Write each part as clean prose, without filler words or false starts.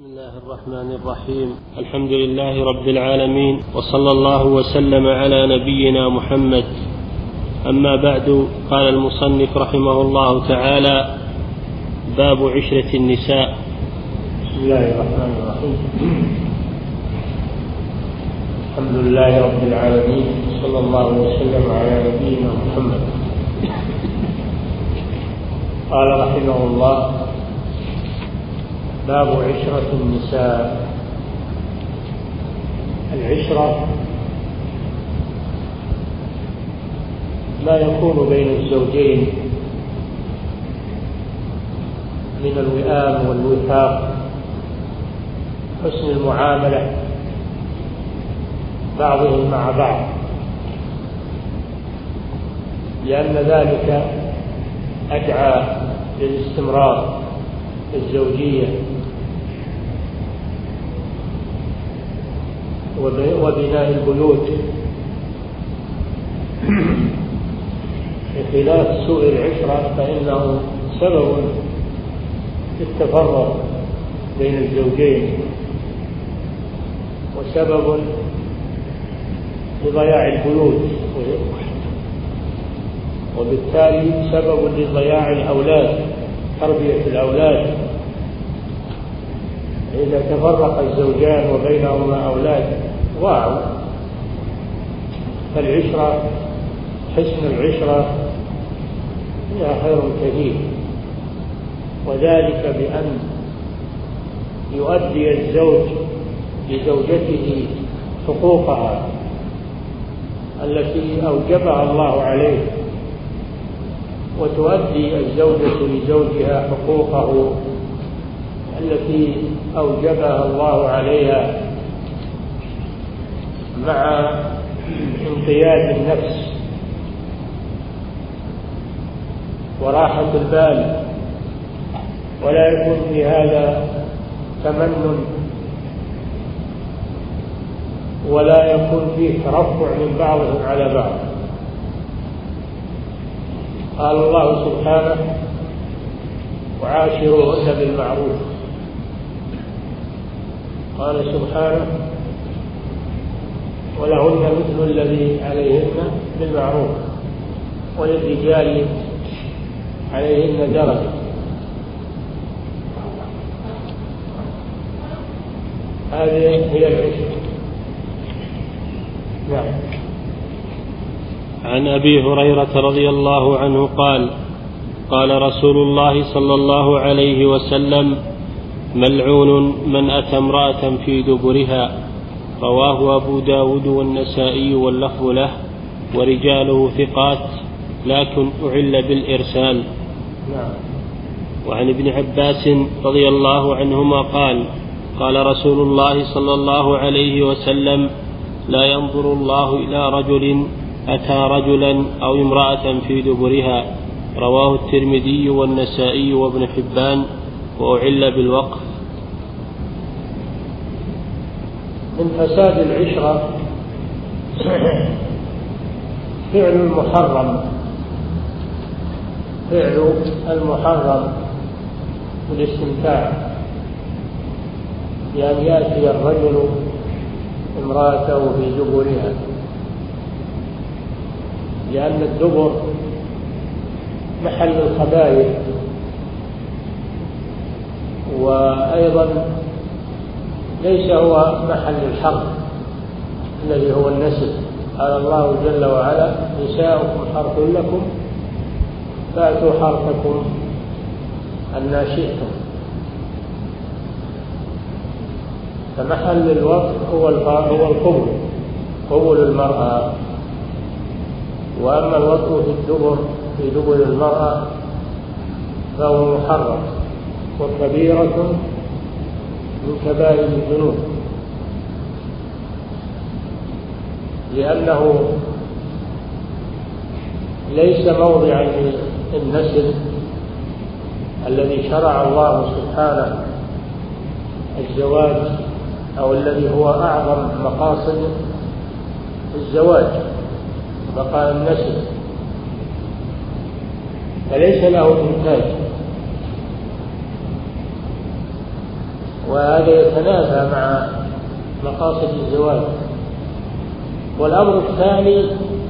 بسم الله الرحمن الرحيم. الحمد لله رب العالمين، وصلى الله وسلم على نبينا محمد. أما بعد، قال المصنف رحمه الله تعالى: باب عشرة النساء. بسم الله الرحمن الرحيم. الحمد لله رب العالمين، صلى الله وسلم على نبينا محمد. قال رحمه الله: باب عشرة النساء. العشرة ما يكون بين الزوجين من الوئام والوفاق، حسن المعاملة بعضهم مع بعض، لأن ذلك أدعى للاستمرار الزوجية وبناء البيوت، بخلاف سوء العشرة فإنه سبب في التفرق بين الزوجين وسبب لضياع البيوت، وبالتالي سبب لضياع الأولاد، تربية الأولاد. إذا تفرق الزوجان وبينهما أولاد ضاعوا. فالعشرة، حسن العشرة فيها خير كثير، وذلك بأن يؤدي الزوج لزوجته حقوقها التي أوجبها الله عليه، وتؤدي الزوجة لزوجها حقوقه التي أوجبها الله عليها، مع انقياد النفس وراحة البال، ولا يكون في هذا تمنن، ولا يكون فيه ترفع من بعضهم على بعض. قال الله سبحانه: وعاشروهن بالمعروف. قال سبحانه: ولهن مثل الذي عليهن بالمعروف وللرجال عليهن درجة. هذه هي العشرة. نعم. عن أبي هريرة رضي الله عنه قال: قال رسول الله صلى الله عليه وسلم: ملعون من أتى امرأة في دبرها. رواه أبو داود والنسائي واللفظ له، ورجاله ثقات، لكن أعل بالإرسال. وعن ابن عباس رضي الله عنهما قال: قال رسول الله صلى الله عليه وسلم: لا ينظر الله إلى رجل أتى رجلا أو امرأة في دبرها. رواه الترمذي والنسائي وابن حبان، وأعل بالوقف. من فساد العشرة فعل المحرم بالاستمتاع، بأن يأتي الرجل امرأته في دبرها، لأن الدبر محل الخبائث، وأيضا ليس هو محل الحرث الذي هو النسل. قال الله جل وعلا: نساؤكم حرث لكم فأتوا حرثكم أنى شئتم. فمحل الوقف هو القبل، قبل المرأة. وأما الوطء في دبر المرأة فهو محرم وكبيرة من كبائر الذنوب، لأنه ليس موضعا للنسل الذي شرع الله سبحانه الزواج، أو الذي هو أعظم مقاصد الزواج، بقاء النسل، فليس له إنتاج. وهذا يتنافى مع مقاصد الزواج. والأمر الثاني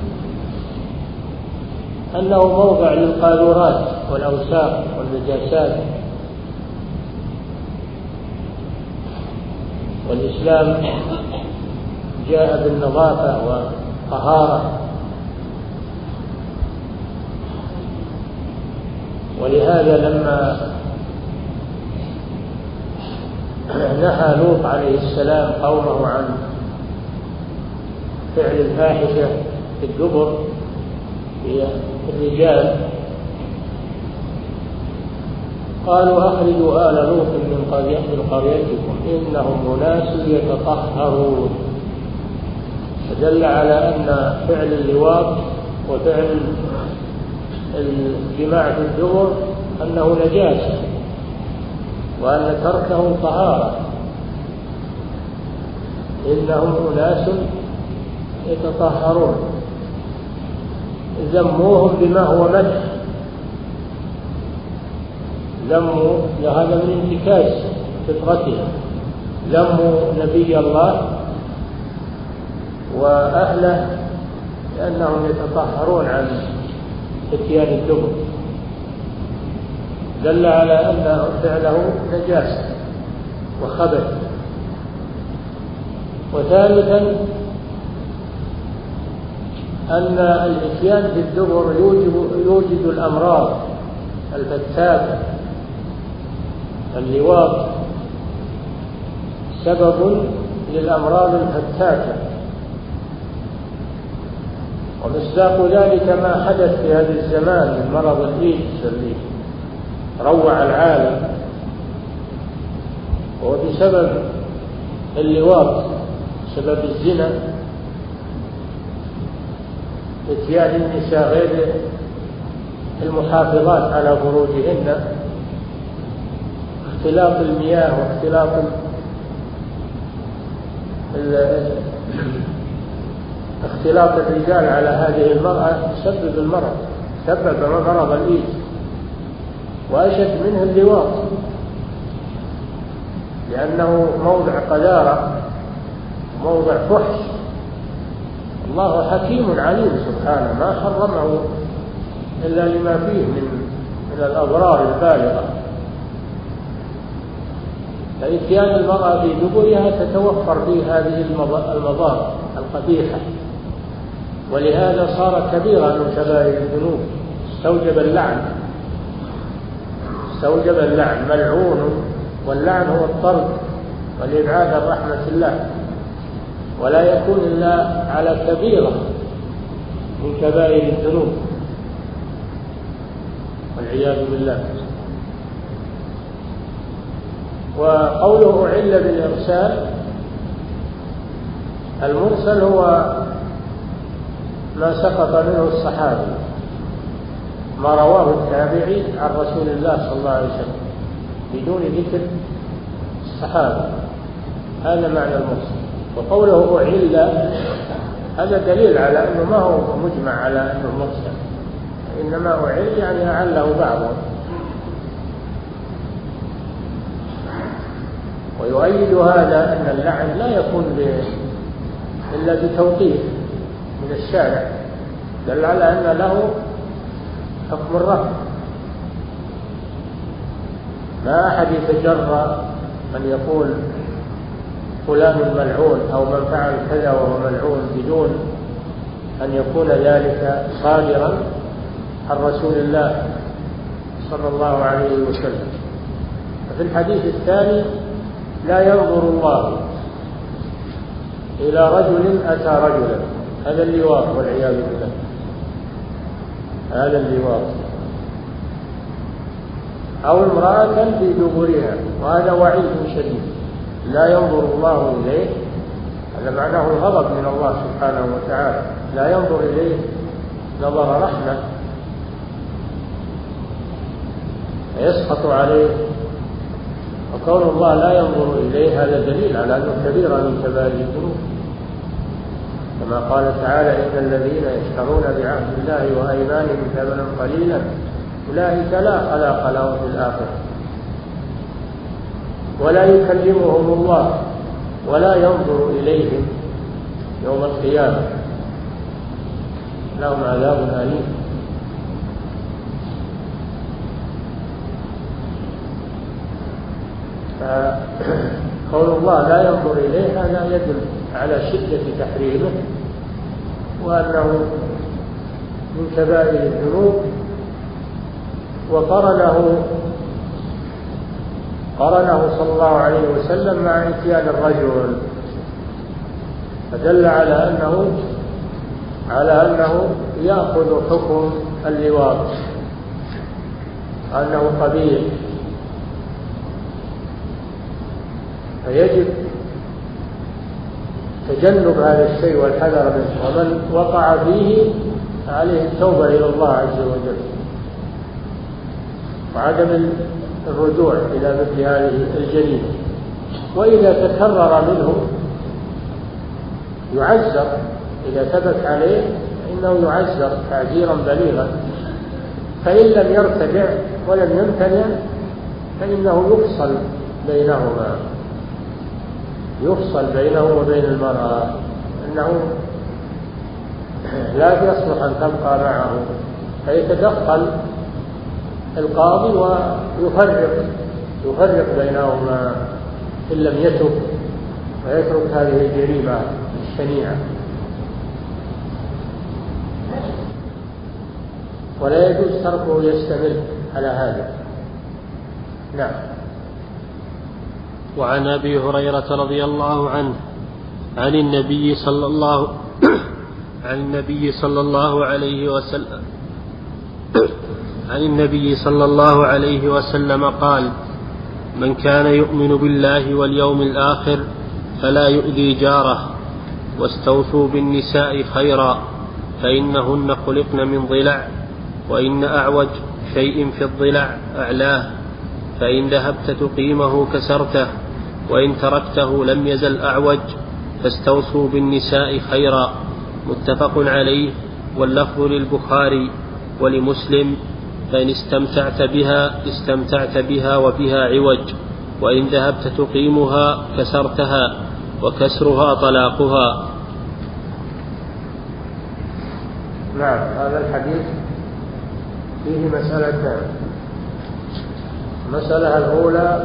أنه موضع للقاذورات والأوساخ والنجاسات، والإسلام جاء بالنظافة والطهارة، ولهذا لما نهى لوط عليه السلام قومه عن فعل الفاحشة في الدبر في الرجال قالوا أخرجوا آل لوط من قريتكم إنهم أناس يتطهرون، فدل على أن فعل اللواط وفعل الجماع في الدبر أنه نجاسة، وأن تركه طهارة. إنهم أناس يتطهرون، ذموهم بما هو مدح، ذموا هذا من انتكاس فطرتهم، ذموا نبي الله وأهله لأنهم يتطهرون عن اتيان الدبر، دل على أن فعله نجاسة وخبث. وثالثا أن الاتيان بالدبر يوجد الأمراض الفتاكة. اللواط سبب للأمراض الفتاكة، ومصداق ذلك ما حدث في هذا الزمان من مرض الإيدز الذي روع العالم، وهو بسبب اللواط، سبب الزنا، اتيان النساء غير المحافظات على فروجهن، اختلاط المياه واختلاط اختلاط الرجال على هذه المرأة سبب المرض، سبب مرض الإيدز، وأشد منه اللواط لأنه موضع قذارة، موضع فحش. الله حكيم عليم سبحانه، ما حرمه إلا لما فيه من الأضرار البالغة. فإتيان المرأة في دبرها تتوفر فيه هذه المضار القبيحة، ولهذا صار كبيرا من كبائر الذنوب، استوجب اللعن، ملعون، واللعن هو الطرد والإبعاد عن رحمة الله، ولا يكون إلا على كبيرة من كبائر الذنوب والعياذ بالله. وقوله أعل بالإرسال، المرسل هو ما سقط منه الصحابي، ما رواه التابعي عن رسول الله صلى الله عليه وسلم بدون ذكر الصحابة، هذا معنى المرسل. وقوله أعل هذا دليل على أنه ما هو مجمع على أنه مرسل، إنما أعل يعني أعله بعضهم. ويؤيد هذا أن اللعن لا يكون إلا بتوقيف من الشارع، دل على أن له حكم الرفع. ما أحد يتجرأ أن يقول فلان ملعون أو من فعل كذا وهو ملعون بدون أن يكون ذلك صادرا عن رسول الله صلى الله عليه وسلم. وفي الحديث الثاني لا ينظر الله إلى رجل أتى رجلا، هذا اللواط والعياذ بالله، هذا اللواط، أو امرأة في دبرها، وهذا وعيد شديد، لا ينظر الله إليه، هذا معناه الغضب من الله سبحانه وتعالى، لا ينظر إليه نظر رحمة فيسقط عليه. وكون الله لا ينظر إليه هذا دليل على أنه كبيرة من كبائر الذنوب، كما قال تعالى إن الذين يشترون بعهد الله وأيمانهم ثمنا قليلا أولئك لا خلاق لهم في الآخرة ولا يكلمهم الله ولا ينظر إليهم يوم القيامة، لهم عذاب أليم. فقول الله لا ينظر إليه هذا يدل على شدة تحريمه وأنه من كبائر الذنوب، وقرنه صلى الله عليه وسلم مع إتيان الرجل، فدل على أنه يأخذ حكم اللواط، أنه قبيح، فيجب تجنب هذا الشيء والحذر منه، ومن وقع فيه عليه التوبة إلى الله عز وجل وعدم الرجوع إلى مثل هذه الجريمة. وإذا تكرر منه يعزر، إذا ثبت عليه فإنه يعزر تعزيرا بليغا، فإن لم يرتدع ولم يمتنع فإنه يفصل بينه وبين المرأة، أنه لا يصلح أن تبقى معه، فيتدخل القاضي ويفرق بينهما إن لم يتب ويترك هذه الجريمة الشنيعة. ولا يجوز تركه يستمر على هذا. نعم. وعن أبي هريرة رضي الله عنه عن النبي صلى الله عليه وسلم قال: من كان يؤمن بالله واليوم الآخر فلا يؤذي جاره، واستوصوا بالنساء خيرا، فإنهن خلقن من ضلع، وإن أعوج شيء في الضلع أعلاه، فإن ذهبت تقيمه كسرته، وإن تركته لم يزل أعوج، فاستوصوا بالنساء خيرا. متفق عليه، واللفظ للبخاري ولمسلم: فإن استمتعت بها وبها عوج، وإن ذهبت تقيمها كسرتها، وكسرها طلاقها. نعم. هذا الحديث فيه مسألتان. المسألة الأولى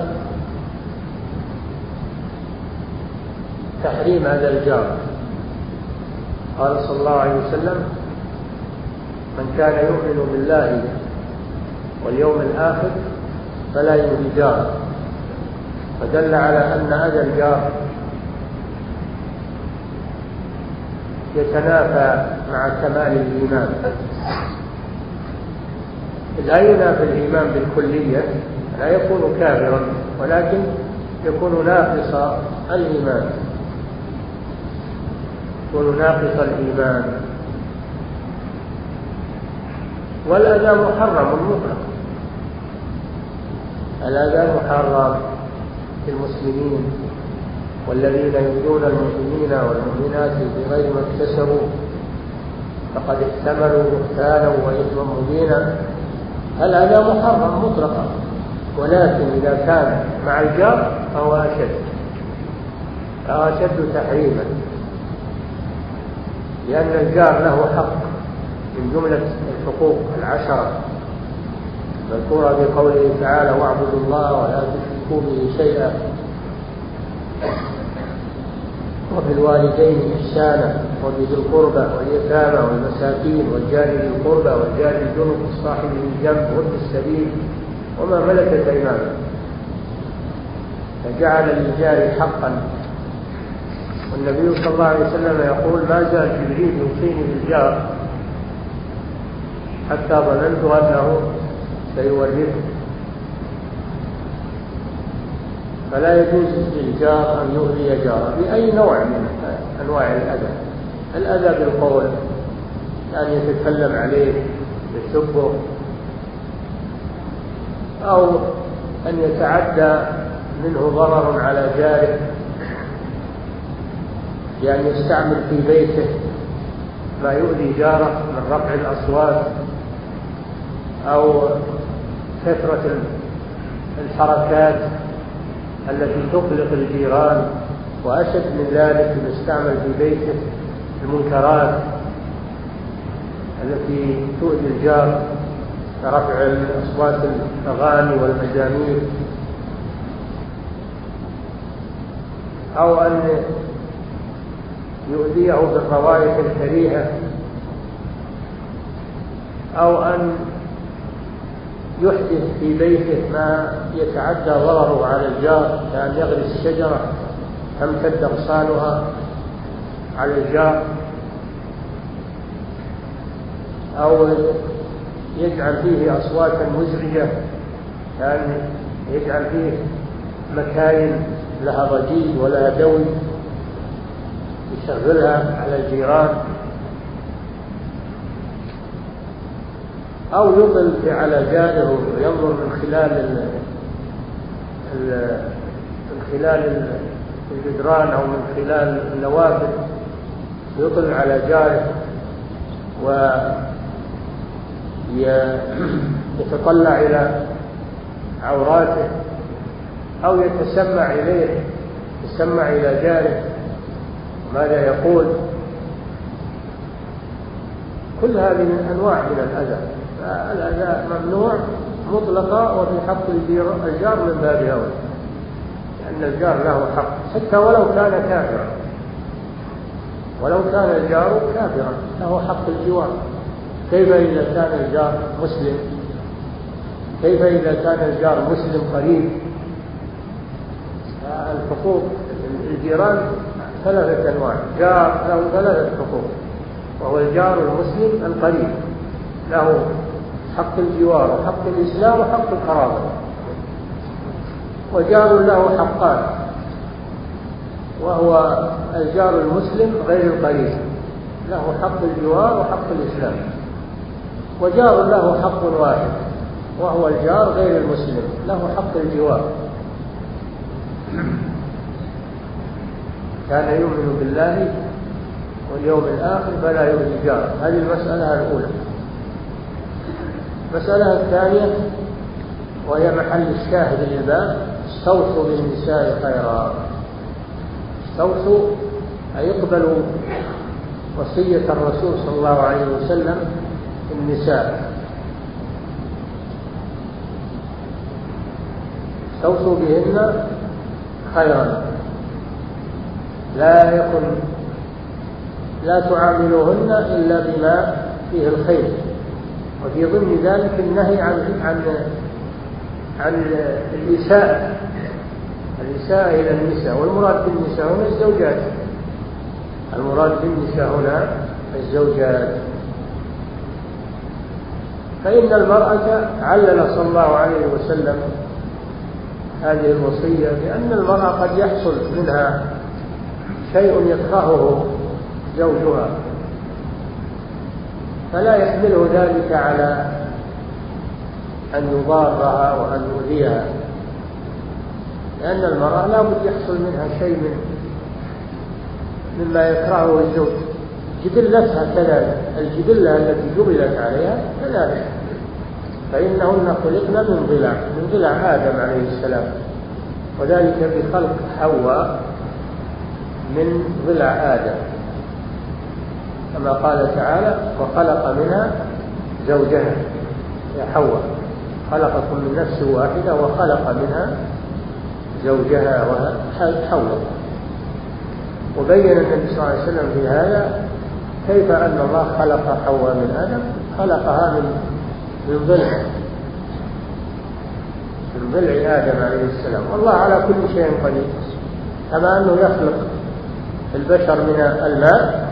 تحريم هذا الجار. قال صلى الله عليه وسلم: من كان يؤمن بالله واليوم الآخر فلا يؤذي جاره، فدل على أن هذا الجار يتنافى مع كمال الإيمان. لا ينافي الإيمان بالكلية، لا يكون كافرا، ولكن يكون ناقص الإيمان، والأذى محرم مطلقا. الأذى محرم في المسلمين، والذين يؤذون المؤمنين والمؤمنات بغير ما اكتسبوا فقد احتملوا بهتانا وإثما مبينا. الأذى محرم مطلقا، ولكن إذا كان مع الجار فهو أشد تحريما، لأن الجار له حق من جملة الحقوق 10 مذكورة بقوله تعالى: واعبدوا الله ولا تشركوا به شيئا، وبالوالدين إحسانا، وبذي القربى واليتامى والمساكين والجار ذي القربى والجار الجنب والصاحب بالجنب وابن السبيل وما ملكت أيمانكم. فجعل للجار حقا. والنبي صلى الله عليه وسلم يقول: ما زال جبريل يوصيني بالجار حتى ظننت أنه سيورثه. فلا يجوز للجار أن يؤذي جاره بأي نوع من أنواع الأذى. الأذى بالقول، أن يتكلم عليه يسبه، أو أن يتعدى منه ضرر على جاره، يعني يستعمل في بيته ما يؤذي جاره من رفع الأصوات أو كثرة الحركات التي تقلق الجيران، وأشد من ذلك يستعمل في بيته المنكرات التي تؤذي الجار كرفع أصوات الأغاني والمزامير، أو أن يؤذيه بالروائح الكريهة، أو أن يحدث في بيته ما يتعدى ضرره على الجار، كأن يغرس شجرة تمتد أغصانها على الجار، أو يجعل فيه أصواتا مزعجة، كأن يجعل فيه مكاين لها ضجيج ولها دوي يشغلها على الجيران، أو يطل على جاره وينظر من خلال الجدران أو من خلال النوافذ، يطل على جاره ويتطلع إلى عوراته، أو يتسمع إليه، يتسمع إلى جاره ماذا يقول. كل هذه من أنواع من الأذى، الأذى ممنوع مطلقا، وفي حق الجار من باب أولى، لأن الجار له حق حتى ولو كان كافرا، ولو كان الجار كافرا له حق الجوار. كيف إذا كان الجار مسلم؟ كيف إذا كان الجار مسلم قريب؟ الحقوق الجيران ثلاثة أنواع، جار له ثلاثة حقوق، وهو الجار المسلم القريب، له حق الجوار وحق الإسلام وحق القرابة. وجار له حقان، وهو الجار المسلم غير القريب، له حق الجوار وحق الإسلام. وجار له حق واحد، وهو الجار غير المسلم، له حق الجوار. كان يؤمن بالله واليوم الآخر فلا يؤذي جاره. هذه المسألة الأولى. المسألة الثانية وهي محل الشاهد للباب: استوصوا بالنساء خيرا. استوصوا أي اقبلوا وصية الرسول صلى الله عليه وسلم النساء، استوصوا بهن خيرا، لا تعاملوهن إلا بما فيه الخير. وفي ضمن ذلك النهي عن الإساءة إلى النساء، والمراد بالنساء هنا الزوجات، المراد بالنساء هنا الزوجات. فإن المرأة علل صلى الله عليه وسلم هذه الوصية بأن المرأة قد يحصل منها شيء يكرهه زوجها، فلا يحمله ذلك على أن يضارها وأن يؤذيها، لأن المرأة لا بد يحصل منها شيء مما يكرهه الزوج. جبلتها كذلك، الجبلة التي جبلت عليها كذلك، فإنهن خلقن من ضلع آدم عليه السلام، وذلك بخلق حواء من ضلع آدم، كما قال تعالى: وخلق منها زوجها. يا حواء خلقكم من نفس واحدة وخلق منها زوجها وحواء. وبين النبي صلى الله عليه وسلم في هذا كيف أن الله خلق حواء من آدم، خلقها من ضلع آدم عليه السلام. والله على كل شيء قدير، كما أنه يخلق البشر من الماء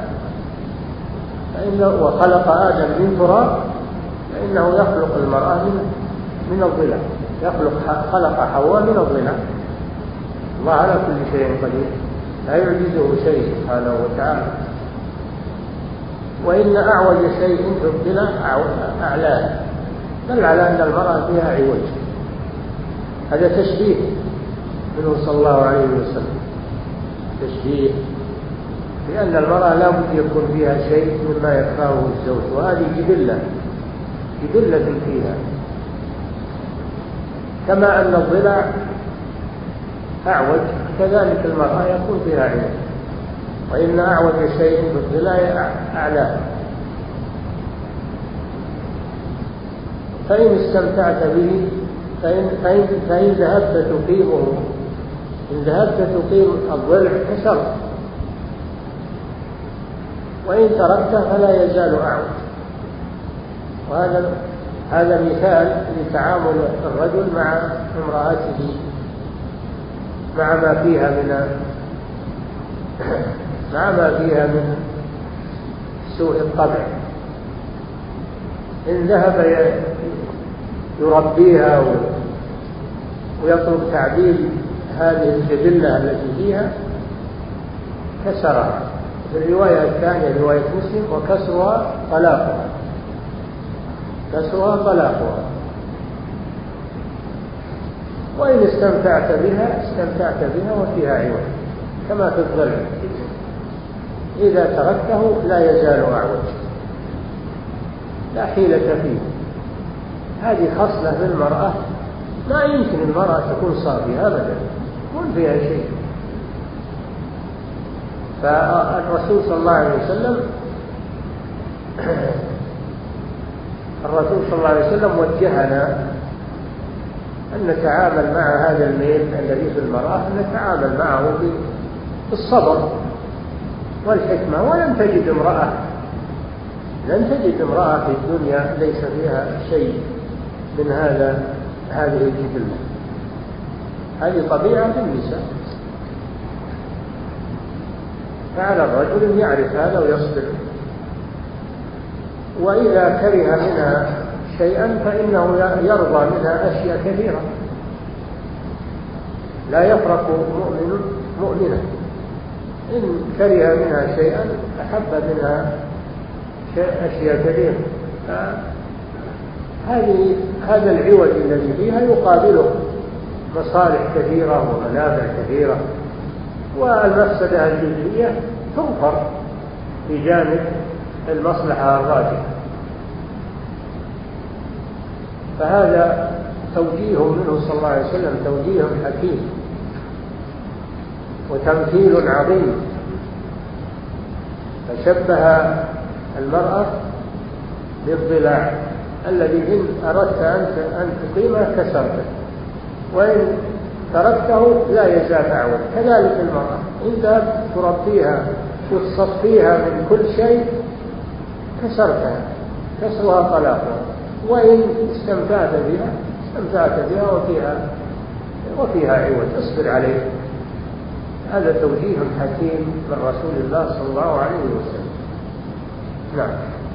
وخلق آدم من تراب، فإنه يخلق المرأة من الضلع، خلق حواء من الضلع. الله على كل شيء قدير، لا يعجزه شيء سبحانه وتعالى. وإن أعوج شيء في الضلع أعلاه، دل على أن المرأة فيها عوج. هذا تشبيه منه صلى الله عليه وسلم، تشبيه لأن المرأة لا بد يكون فيها شيء مما يكرهه الزوج، وهذه جبلة فيها. كما أن الضلع أعوج كذلك المرأة يكون فيها عوج، وإن أعوج شيء في الظلال أعلاه. فإن استمتعت به فإن ذهبت تقيمه، إن ذهبت تقيم الضلع كسرت، وإن تركته فلا يزال أعوج. وهذا مثال لتعامل الرجل مع امرأته مع ما فيها من سوء الطبع. إن ذهب يربيها ويطلب تعديل هذه الجبلة التي فيها كسرها. في الرواية الثانية رواية مسلم: وكسرها طلاقها، كسرها طلاقها. وإن استمتعت بها وفيها عوج كما في الضلع، إذا تركته لا يزال أعوج، لا حيلة فيه. هذه خصلة في المرأة ما يمكن المرأة تكون صافية أبدا، يكون فيها شيء. فالرسول صلى الله عليه وسلم وجهنا أن نتعامل مع هذا الميل الذي في المرأة، أن نتعامل معه بالصبر والحكمة. ولن تجد امرأة في الدنيا ليس فيها شيء من هذه الجبلة. هذه طبيعة النساء، فعلى الرجل أن يعرف هذا ويصبر. وإذا كره منها شيئا فإنه يرضى منها أشياء كثيرة. لا يفرق مؤمن مؤمنة، إن كره منها شيئا أحب منها أشياء كثيرة. هذا العوج الذي فيها يقابله مصالح كثيرة ومنافع كثيرة، والمفسدة الجزئية تغفر في جانب المصلحة الراجحة. فهذا توجيه منه صلى الله عليه وسلم، توجيه حكيم وتمثيل عظيم. فشبه المرأة بالضلع الذي إن أردت أن تقيمه كسرته، وإن تركته لا يزال أعوج. كذلك المرأة إن تربيها وتصفيها من كل شيء كسرتها، كسرها طلاقها. وإن استمتعت بها وفيها عوج، اصبر عليه. هذا توجيه حكيم من رسول الله صلى الله عليه وسلم. نعم.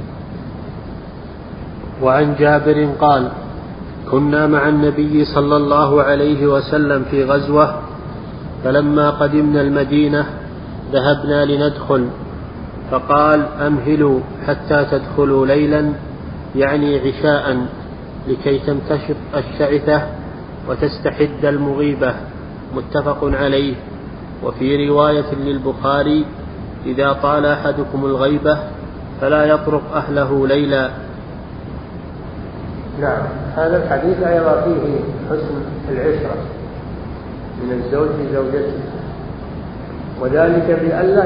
وعن جابر قال: كنا مع النبي صلى الله عليه وسلم في غزوة، فلما قدمنا المدينة ذهبنا لندخل، فقال: أمهلوا حتى تدخلوا ليلا، يعني عشاء، لكي تمتشط الشعثة وتستحد المغيبة. متفق عليه. وفي رواية للبخاري: إذا طال أحدكم الغيبة فلا يطرق أهله ليلا. نعم. هذا الحديث أيضا فيه حسن العشرة من الزوج لزوجته، وذلك بألا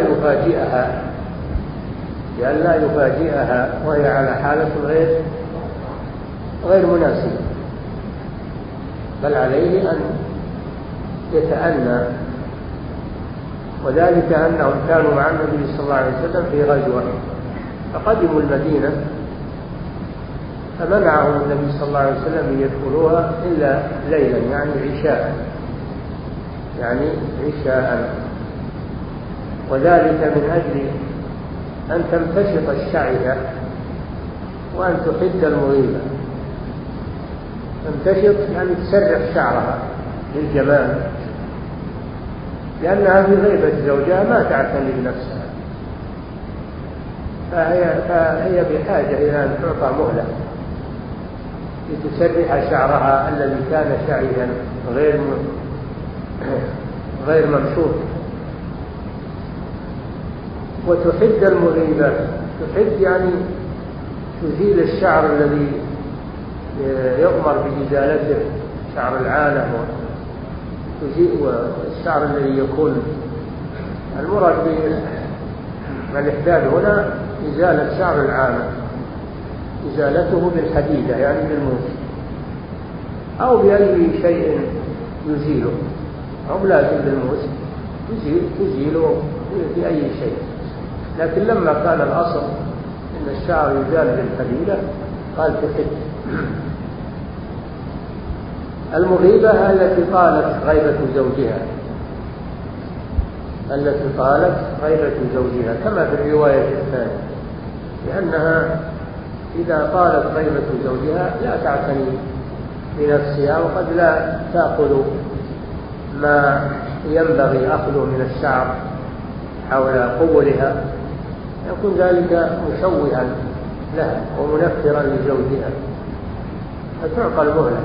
يفاجئها وهي على حالة غير مناسبة، بل عليه أن يتأنى. وذلك أنهم كانوا مع النبي صلى الله عليه وسلم في غزوة، فقدموا المدينة فمنعهم النبي صلى الله عليه وسلم أن يدخلوها إلا ليلا، يعني عشاء. وذلك من أجل أن تمتشط الشعثة وأن تحد المغيبة. تمتشط يعني تسرح شعرها للجمال، لأنها في غيبة زوجها ما تعتني بنفسها، فهي بحاجة إلى أن تعطى مهلة لتسرح شعرها الذي كان شعثا غير ممشوط. وتحد المغيبة، تحد يعني تزيل الشعر الذي يؤمر بإزالته، شعر العانة والشعر الذي يكون المراد بالإحداد هنا إزالة شعر العامة، إزالته بالحديدة يعني بالموس أو بأي شيء يزيله، أو لازم بالموس تزيله بأي شيء. لكن لما كان الأصل أن الشعر يزال بالحديدة قال تحد. المغيبة التي طالت غيبة زوجها كما في الرواية الثانية، لأنها إذا طالت غيبة زوجها لا تعتني بنفسها، وقد لا تأخذ ما ينبغي أخذه من الشعر حول قبلها، يكون ذلك مشوها لها ومنفرا لزوجها، فتعطى المهلة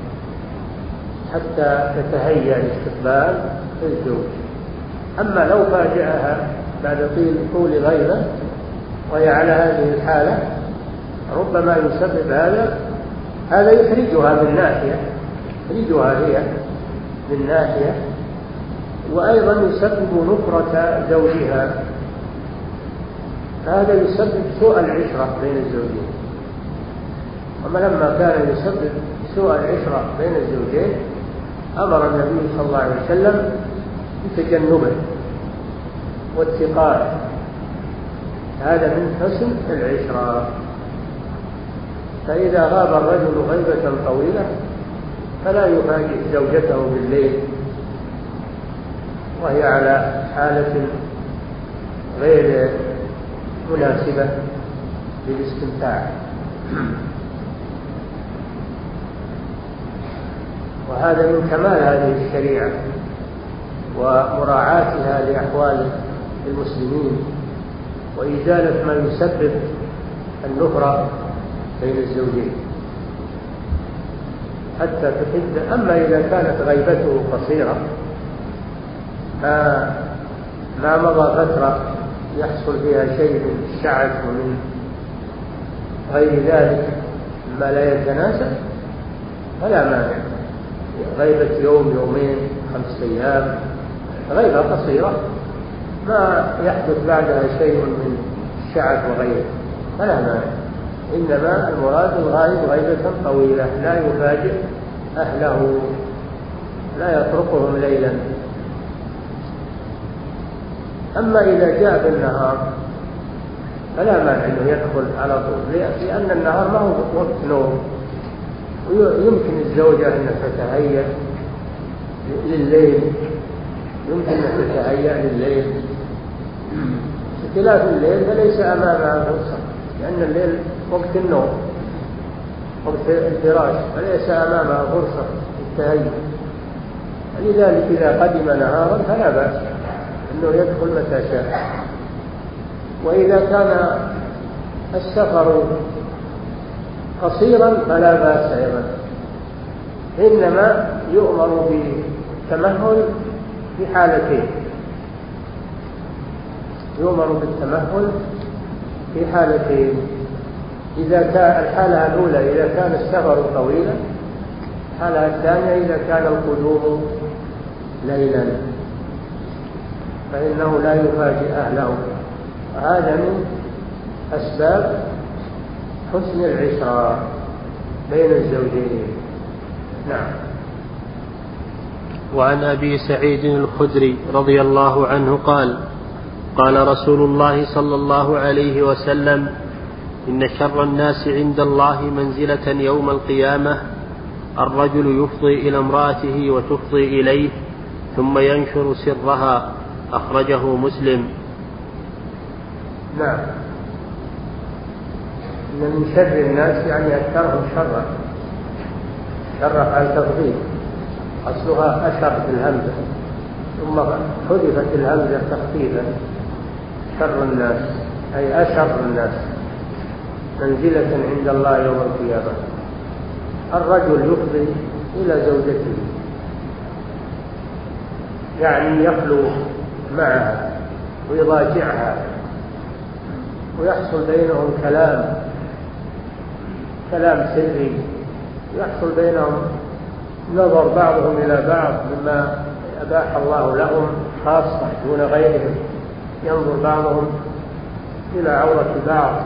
حتى تتهيأ لاستقبال الزوج. أما لو فاجأها بعد طول غيبة وهي على هذه الحالة ربما يسبب هذا يحرجها من ناحية، يحرجها هي من ناحية، وأيضا يسبب نفرة زوجها، هذا يسبب سوء العشرة بين الزوجين. أما لما كان يسبب سوء العشرة بين الزوجين أمر النبي صلى الله عليه وسلم بتجنبه واتقائه، هذا من حسن العشرة. فإذا غاب الرجل غيبة طويلة فلا يفاجئ زوجته بالليل وهي على حالة غير مناسبة للاستمتاع، وهذا من كمال هذه الشريعة ومراعاتها لأحوال المسلمين وإزالة ما يسبب النفرة بين الزوجين حتى تحد. أما إذا كانت غيبته قصيرة ما مضى فترة يحصل فيها شيء من الشعث ومن غير ذلك ما لا يتناسب فلا مانع، غيبة يوم يومين 5 أيام غيبة قصيرة ما يحدث بعدها شيء من الشعث وغيره فلا مانع. إنما المراد الغائب غيبة طويلة لا يفاجئ أهله، لا يتركهم ليلا. أما إذا جاء بالنهار فلا مانع أنه يدخل على طول، لأن النهار ما هو وقت نوم، ويمكن الزوجة أن تتهيأ لليل، اختلاف الليل فليس أمامها فرصة، لأن الليل وقت النوم وقت الفراش فليس أمامها فرصة للتهيأ. لذلك إذا قدم نهارا فلا بأس أنه يدخل متى شاء. وإذا كان السفر قصيرا فلا بأس أيضا، إنما يؤمر بالتمهل في حالتين، يؤمر بالتمهل في حالتين. إذا كان الحالة الأولى إذا كان السفر طويلا، الحالة الثانية إذا كان القدوم ليلا فإنه لا يفاجئ أهله. هذا من أسباب حسن العشرة بين الزوجين. نعم. وعن أبي سعيد الخدري رضي الله عنه قال: قال رسول الله صلى الله عليه وسلم: إن شر الناس عند الله منزلة يوم القيامة الرجل يفضي إلى امرأته وتفضي إليه ثم ينشر سرها. أخرجه مسلم. نعم. إن من شر الناس يعني أكثرهم شرا، شر على التفضيل، أصلها أشر بالهمزة ثم حذفت الهمزة تخفيفا، شر الناس أي أشر الناس منزلة عند الله يوم القيامة. الرجل يفضي إلى زوجته يعني يخلو معها ويضاجعها ويحصل بينهم كلام سري، يحصل بينهم نظر بعضهم إلى بعض مما أباح الله لهم خاصة دون غيرهم، ينظر بعضهم إلى عورة بعض،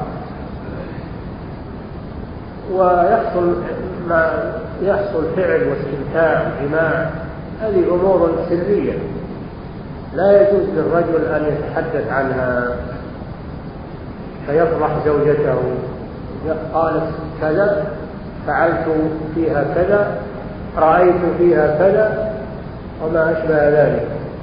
ويحصل فعل واستمتاع جماع، هذه أمور سرية لا يجوز للرجل أن يتحدث عنها فيفضح زوجته، قالت كذا، فعلت فيها كذا، رأيت فيها كذا، وما أشبه ذلك.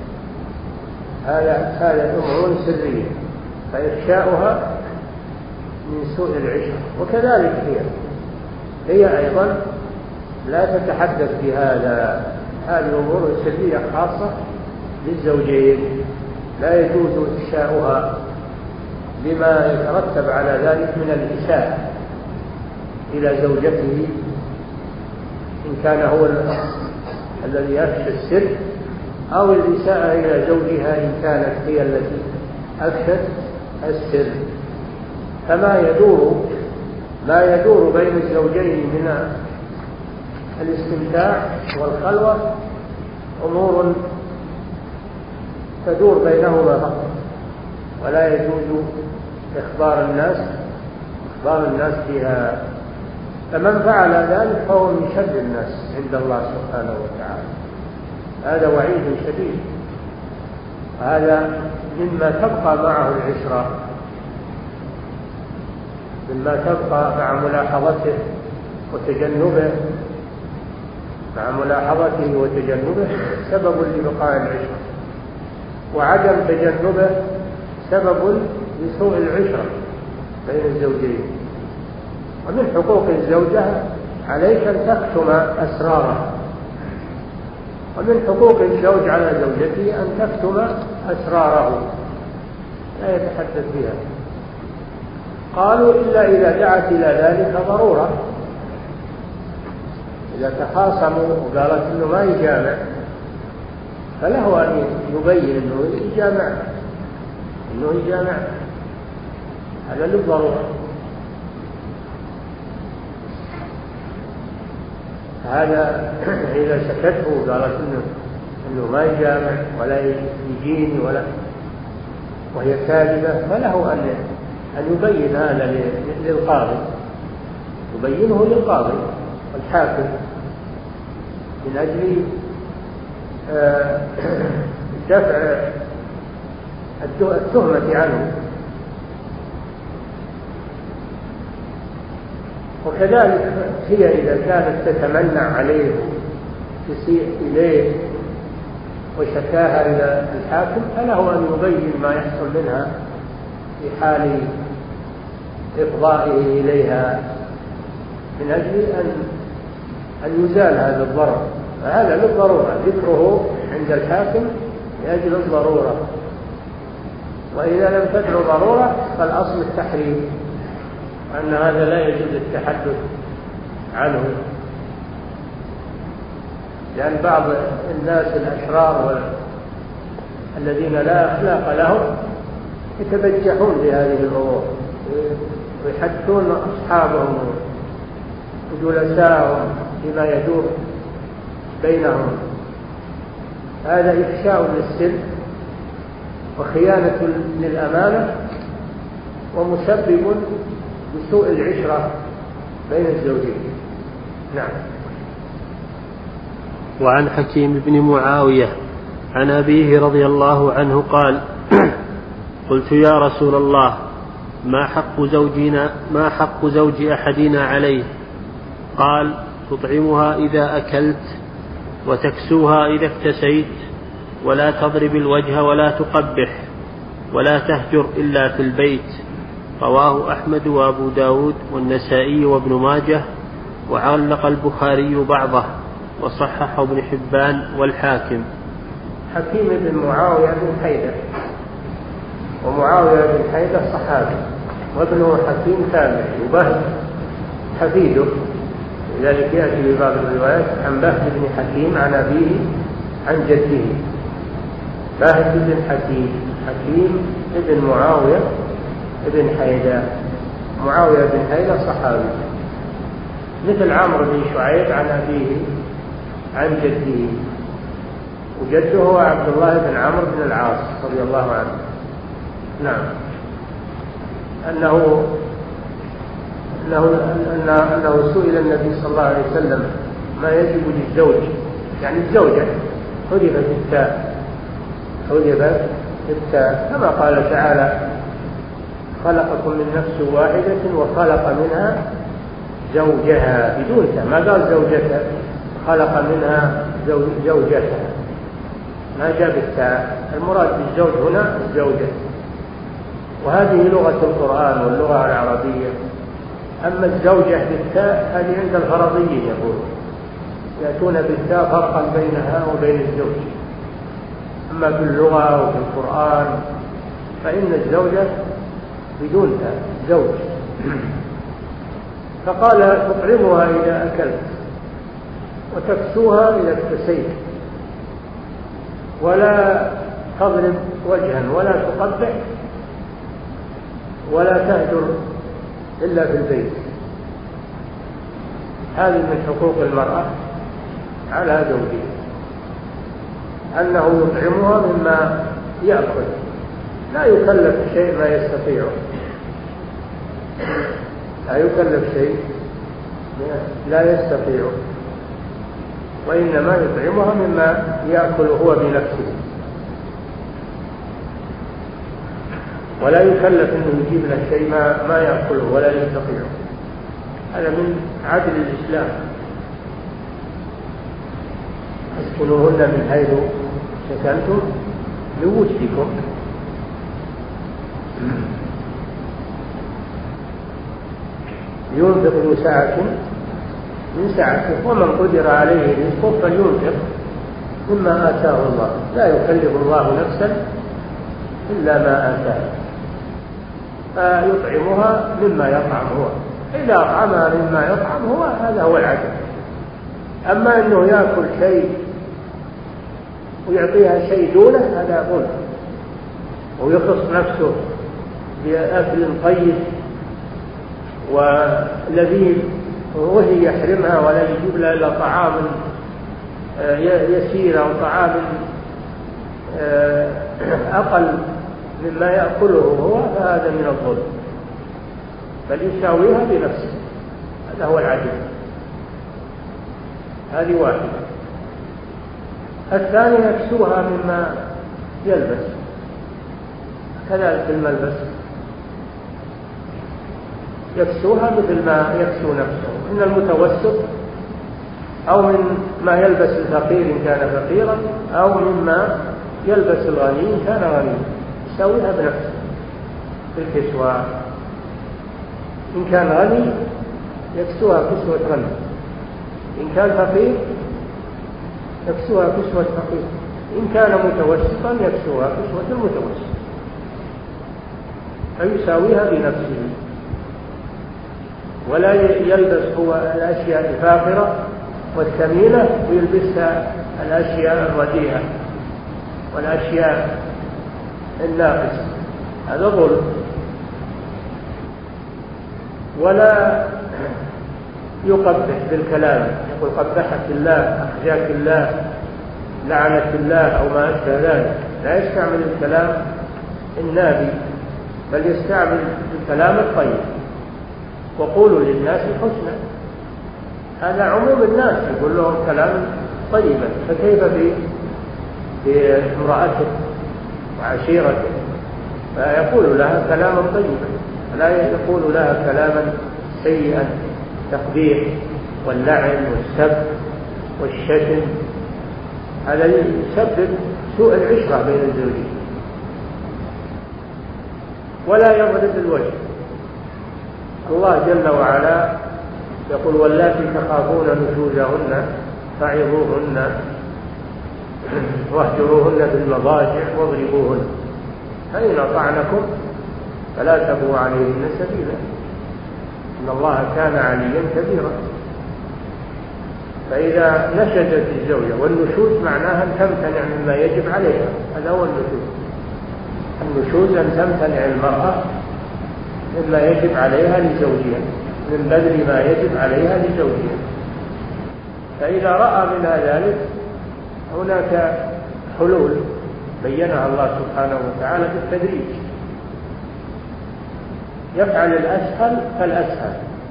هذا أمور سرية، فإفشاؤها من سوء العشرة. وكذلك هي أيضا لا تتحدث بهذا، هذه أمور سرية خاصة للزوجين، لا يجوز إفشاؤها بما يترتب على ذلك من الإساءة إلى زوجته، إن كان هو الذي يفشى السر، أو الإساءة إلى زوجها إن كانت هي التي أفشت السر. فما يدور بين الزوجين من الاستمتاع والخلوة أمور تدور بينهما فقط، ولا يجوز إخبار الناس فيها. فمن فعل ذلك فهو من شر الناس عند الله سبحانه وتعالى. هذا وعيد شديد، هذا مما تبقى معه العشرة، مما تبقى مع ملاحظته وتجنبه، سبب لبقاء العشرة، وعدم تجنبه سبب لسوء العشرة بين الزوجين. ومن حقوق الزوجة عليك أن تكتم أسرارها، ومن حقوق الزوج على زوجته أن تكتم أسراره، لا يتحدث بها. قالوا إلا إذا دعت إلى ذلك ضرورة، إذا تخاصموا وقالت إنه ما يجامع فله أن يبين إنه يجامع، هذا للضرورة. هذا إذا سكته وقالت إنه ما يجامع ولا يجيني وهي كاذبة، فله أن يبين هذا للقاضي، يبينه للقاضي الحاكم من أجل دفع التهمة عنه. وكذلك هي إذا كانت تتمنع عليه تسيء إليه وشكاها إلى الحاكم فله أن يبين ما يحصل منها في حال إفضائه إليها من أجل أن يزال هذا الضرر. فهذا للضرورة، ذكره عند الحاكم لأجل الضرورة، وإذا لم تدعو ضرورة فالأصل التحريم، وأن هذا لا يجوز التحدث عنه، لأن بعض الناس الأشرار الذين لا أخلاق لهم يتبجحون بهذه الأمور ويحدثون أصحابهم وجلسائهم بما يدور بينهم. هذا إفشاء للسر وخيانة للأمانة ومسبب لسوء العشرة بين الزوجين. نعم. وعن حكيم بن معاوية عن أبيه رضي الله عنه قال: قلت يا رسول الله ما حق زوج أحدنا عليه؟ قال: تطعمها إذا أكلت وتكسوها إذا اكتسيت، ولا تضرب الوجه ولا تقبح، ولا تهجر إلا في البيت. رواه أحمد وأبو داود والنسائي وابن ماجه، وعلق البخاري بعضه، وصححه ابن حبان والحاكم. حكيم بن معاوية بن حيدة، ومعاوية بن حيدة صحابي، وابنه حكيم تابعي، وبهز حفيده، لذلك يأتي في بعض الروايات عن بهز بن حكيم عن أبيه عن جده. بهز بن حكيم ابن معاوية ابن حيدة. معاوية بن حيدة صحابي مثل عمرو بن شعيب عن أبيه عن جده. وجده هو عبد الله بن عمرو بن العاص رضي الله عنه. نعم. أنه سئل النبي صلى الله عليه وسلم ما يجب للزوج، يعني الزوجة حذفت التاء كما قال تعالى خلقكم من نفس واحدة وخلق منها زوجها بدون تاء، ما قال زوجتها، خلق منها زوجتها، ما جاء بالتاء. المراد بالزوج هنا الزوجة، وهذه لغة القرآن واللغة العربية. أما الزوجة بالتاء هذه عند الغرضيين يقولون، يأتون بالتاء فرقا بينها وبين الزوج. أما في اللغة وفي القرآن فإن الزوجة بدون تاء زوج. فقال تطعمها إذا أكلت وتكسوها إذا اكتسيت، ولا تضرب وجها ولا تقبح ولا تهجر إلا في البيت. هذه من حقوق المرأة على زوجها، أنه يطعمها مما يأكل، لا يكلف شيء ما يستطيعه، لا يكلف شيء لا يستطيعه، وإنما يطعمها مما يأكل هو بنفسه، ولا يكلف أنه يجيب له شيء ما يأكله ولا يستطيعه. هذا من عدل الإسلام. اسكنوهن من حيث سكنتم لوجدكم. ينفق ذو سعة من سعته ومن قدر عليه رزقه فلينفق مما آتاه الله، لا يكلف الله نفسا إلا ما آتاه، فيطعمها مما يطعم هو. إذا أطعمها مما يطعم هو هذا هو العدل. أما أنه يأكل شيء ويعطيها شيء دونه هذا ظلم، ويخص نفسه بأكل طيب ولذيذ وهي يحرمها ولا يجيب لها إلا طعام يسير أو طعام أقل مما يأكله هو، فهذا من الظلم، بل يساويها بنفسه. هذا هو العدل. هذه واحدة. الثانية يكسوها مما يلبس، كذلك الملبس يكسوها مثل ما يكسو نفسه، من المتوسط أو من ما يلبس الفقير إن كان فقيرا، أو مما يلبس الغني إن كان غنيا، يساويها بنفسه في الكسوة. إن كان غني يكسوها كسوة غني، إن كان فقير يكسوها كسوة فقير، إن كان متوسطا يكسوها كسوة المتوسط، فيساويها بنفسه، ولا يلبس هو الأشياء الفاخرة والثمينة ويلبسها الأشياء الرديئة والأشياء الناقصة، هذا ظلم. ولا يقبح بالكلام، يقول قبحك الله، أخزاك الله، لعنة الله أو ما أشبه ذلك. لا يستعمل الكلام النابي، بل يستعمل الكلام الطيب. وقولوا للناس حسنا، هذا عموم الناس يقول لهم كلام طيبا، فكيف بامرأته وعشيرته؟ فيقول لها كلاما طيبا، لا يقول لها كلاما سيئا، تقبيح واللعن والسب والشتم، هذا يسبب سوء العشرة بين الزوجين. ولا يضرب الوجه. الله جل وعلا يقول واللاتي تخافون نشوزهن فعظوهن واهجروهن في المضاجع واضربوهن، فإن أطعنكم فلا تبغوا عليهن سبيلا إن الله كان عليا كبيرا. فإذا نشزت الزوجة، والنشوز معناها أن تمتنع مما يجب عليها، هذا هو النشوز. النشوز أن تمتنع المرأة مما يجب عليها لزوجها، من بذل ما يجب عليها لزوجها. فإذا رأى منها ذلك هناك حلول بينها الله سبحانه وتعالى بالتدريج. يفعل الأسهل فالأسهل.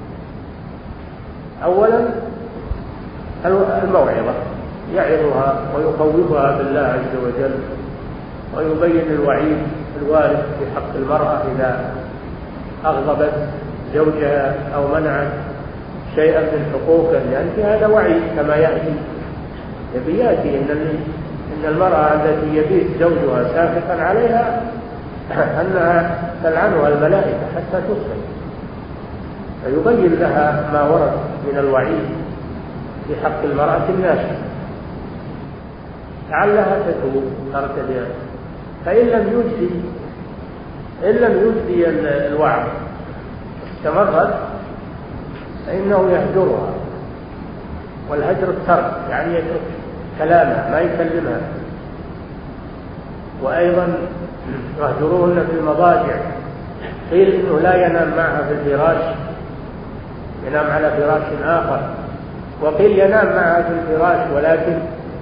أولا الموعظة، يعظها ويخوفها بالله عز وجل، ويبين الوعيد الوارد في حق المرأة إذا أغضبت زوجها أو منعت شيئا من حقوقه، لأن في هذا وعيد كما يأتي إن المرأة التي يبيت زوجها ساخطا عليها أنها تلعنها الملائكة حتى تصبح، فيبين لها ما ورد من الوعيد في حق المرأة الناشئة لعلها تتوب ترتدع. فإن لم يجدي الوعظ استمرت فإنه يهجرها، والهجر الترك يعني يترك كلامها ما يكلمها. وأيضا يهجرون في المضاجع، قيل إنه لا ينام معها في الفراش، ينام على فراش آخر، وقيل ينام معها في الفراش ولكن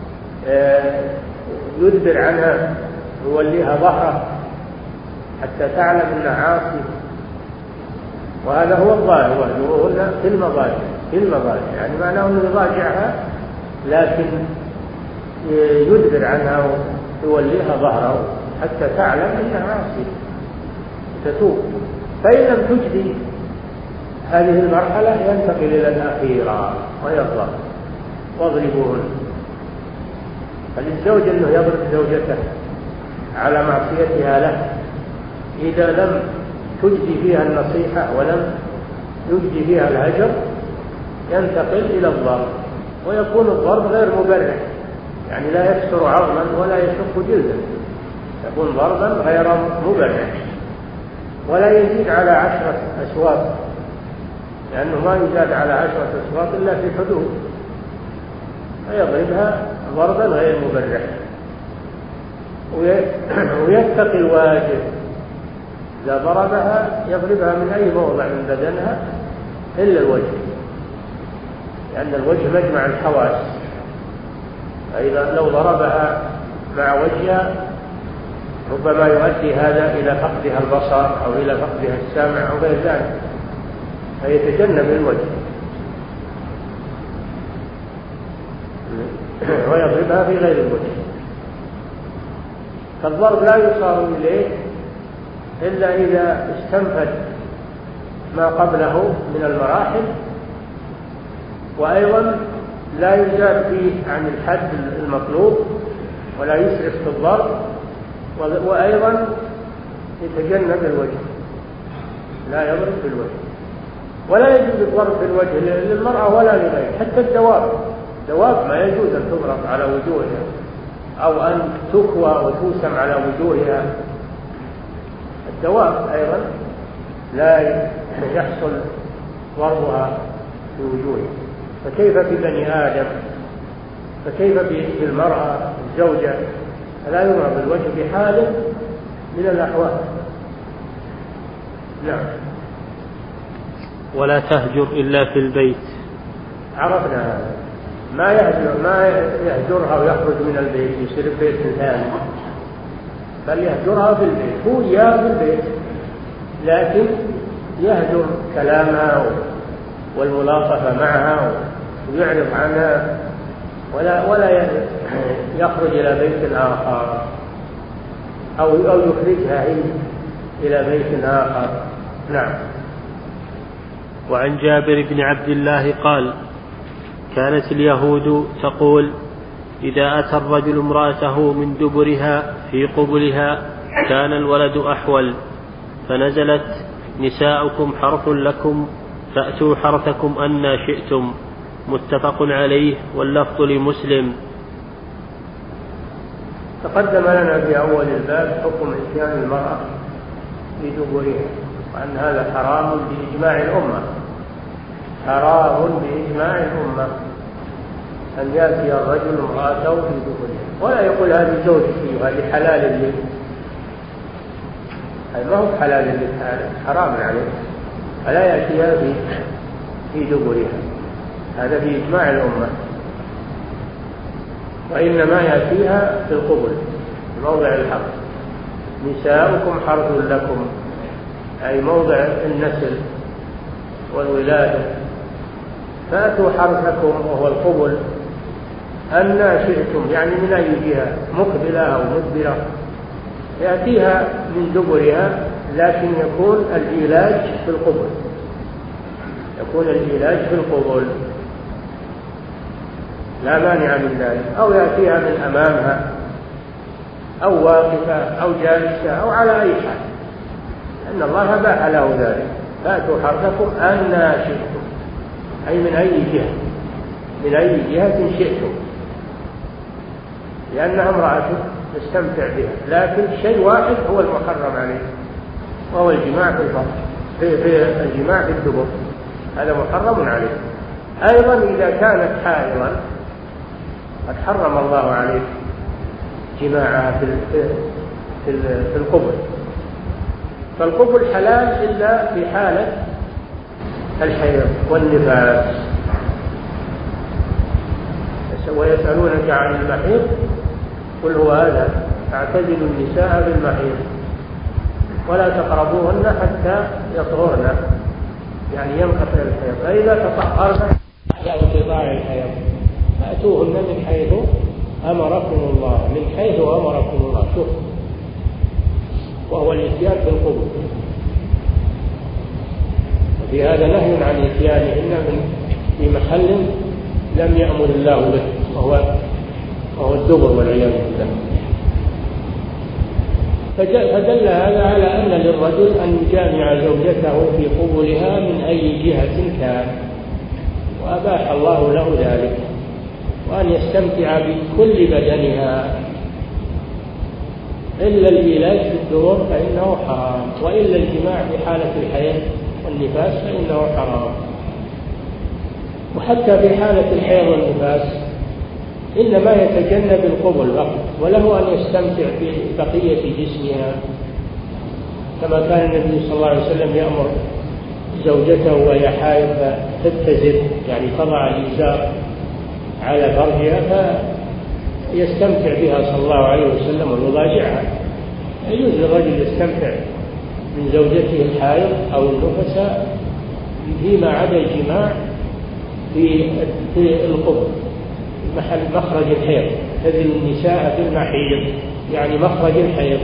يدبر عنها يوليها ظهره حتى تعلم أنها عاصي. وهذا هو الظاهر، واهجروهن في المضاجع يعني معناه أنه يضاجعها لكن يدبر عنها ويوليها ظهره حتى تعلم أنها عاصي تتوب. فإن لم تجدي هذه المرحلة ينتقل إلى الأخيرة وهي الضرب، واضربوهن. فللزوج أنه يضرب زوجته على معصيتها له إذا لم تجدي فيها النصيحة ولم يجدي فيها الهجر، ينتقل إلى الضرب، ويكون الضرب غير مبرح، يعني لا يكسر عظما ولا يشق جلدا، يكون ضربا غير مبرح، ولا يزيد على 10 أشواط، لأنه ما يزاد على 10 أشواط إلا في حدود، فيضربها ضربا غير مبرح. ويتقي الواجب، إذا ضربها يضربها من أي موضع من بدنها إلا الوجه، لأن الوجه مجمع الحواس، فإذا لو ضربها مع وجهها ربما يؤدي هذا إلى فقدها البصر أو إلى فقدها السمع أو غير ذلك، فيتجنب الوجه ويضربها في غير الوجه. فالضرب لا يصار إليه إلا إذا استنفذ ما قبله من المراحل، وأيضا لا يزاد فيه عن الحد المطلوب ولا يسرف في الضرب، وأيضا يتجنب الوجه، لا يضرب في الوجه، ولا يجوز الضرب في الوجه للمرأة ولا لغيره. حتى الدواب ما يجوز أن تضرب على وجوهها أو أن تكوى وتوسم على وجوهها. الدواب أيضا لا يحصل ضربها في وجوهها، فكيف ببني آدم؟ فكيف بالمرأة الزوجة؟ فلا يضرب الوجه بحال من الأحوال. نعم. ولا تهجر إلا في البيت. عرفنا هذا، ما يهجرها ويخرج من البيت يصير بيت ثاني، بل يهجرها في البيت، هو إياه في البيت، لكن يهجر كلامها والملاطفة معها ويعرض عنها، ولا يخرج إلى بيت آخر أو يخرجها إلى بيت آخر. نعم. وعن جابر بن عبد الله قال: كانت اليهود تقول: إذا أتى الرجل امرأته من دبرها في قبلها كان الولد أحول، فنزلت: نساؤكم حرث لكم فأتوا حرثكم أنى شئتم. متفق عليه، واللفظ لمسلم. تقدم لنا في أول الباب حكم إتيان المرأة في دبرها، وأن هذا حرام بإجماع الأمة، حرام بإجماع الأمة أن يأتي الرجل امرأته في دبرها، ولا يقول هذه زوجتي وهذه حلال لي، هذا ما هو حلال لي، حرام عليه، فلا يأتيها في دبرها، هذا في إجماع الأمة. وإنما يأتيها في القبل موضع الحرث. نساؤكم حرث لكم، أي موضع النسل والولادة. فأتوا حرثكم وهو القبل أن شئتم، يعني من أي جهة، مقبلة أو مدبرة، يأتيها من دبرها، لكن يكون العلاج في القبل، يكون العلاج في القبل لا مانع من ذلك. أو يأتيها من أمامها أو واقفة أو جالسة أو على أي حال، لأن الله باح له ذلك. فأتوا حرثكم أن شئتم، أي من أي جهة، من أي جهة شئتم، لأنها امرأة تستمتع بها. لكن شيء واحد هو المحرم عليه، وهو الجماع في الفرج، في الجماع في الدبر، هذا محرم عليه. أيضا إذا كانت حائضا قد حرم الله عليه جماعها في القبل. فالقبل حلال إلا في حالة الحيض والنفاس. ويسألونك عن المحيض قل هو أذى فاعتزلوا النساء بالمحيض ولا تقربوهن حتى يطهرن، يعني ينقطع الحيض. فإذا تطهرن بعد انقطاع الحيض فأتوهن من حيث أمركم الله، من حيث أمركم الله. شوف، وهو الإتيان في القبول. وفي هذا نهي عن إتيانهن في محل لم يأمر الله به، وهو الدبر والعياذ بالله. فدل هذا على أن للرجل أن يجامع زوجته في قبولها من أي جهة كان، وأباح الله له ذلك، وأن يستمتع بكل بدنها إلا الإيلاج في الدبر فإنه حرام، وإلا الجماع في حالة الحيض والنفاس فإنه حرام. وحتى في حالة الحيض والنفاس إنما يتجنب القبل فقط، وله أن يستمتع ببقية جسمها، كما كان النبي صلى الله عليه وسلم يأمر زوجته وهي حائض فتتزر، يعني تضع الإزار على فرجها فيستمتع بها صلى الله عليه وسلم ويضاجعها. يجوز للرجل يستمتع من زوجته الحائض أو النفساء فيما عدا الجماع في القبل، محل مخرج الحيض. تزل النساء في المحيض يعني مخرج الحيض.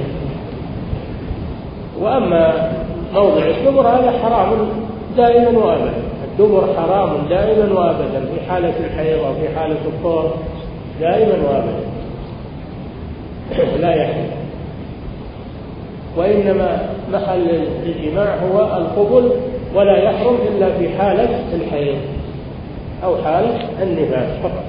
وأما موضع الدبر هذا حرام دائما وأبدا، الدبر حرام دائما وأبدا في حالة الحيض وفي حالة الطهر دائما وأبدا لا يحل. وإنما محل الجماع هو القبل، ولا يحرم إلا في حالة الحيض أو حالة النفاس فقط.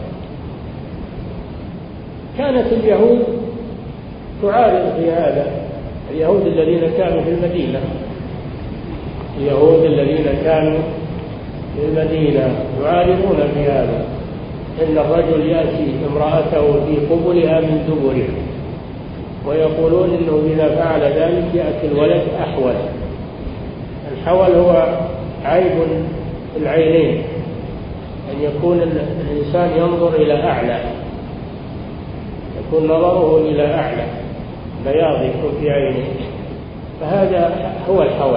كانت اليهود تعارض في هذا، اليهود الذين كانوا في المدينة، اليهود الذين كانوا في المدينة يعارضون في هذا، إن الرجل يأتي امرأته في قبلها من دبرها، ويقولون إنه إذا فعل ذلك يأتي الولد أحول. الحول هو عيب العينين، أن يكون الإنسان ينظر إلى أعلى، يكون نظره إلى أعلى، بياض يكون في عينه، فهذا هو الحول.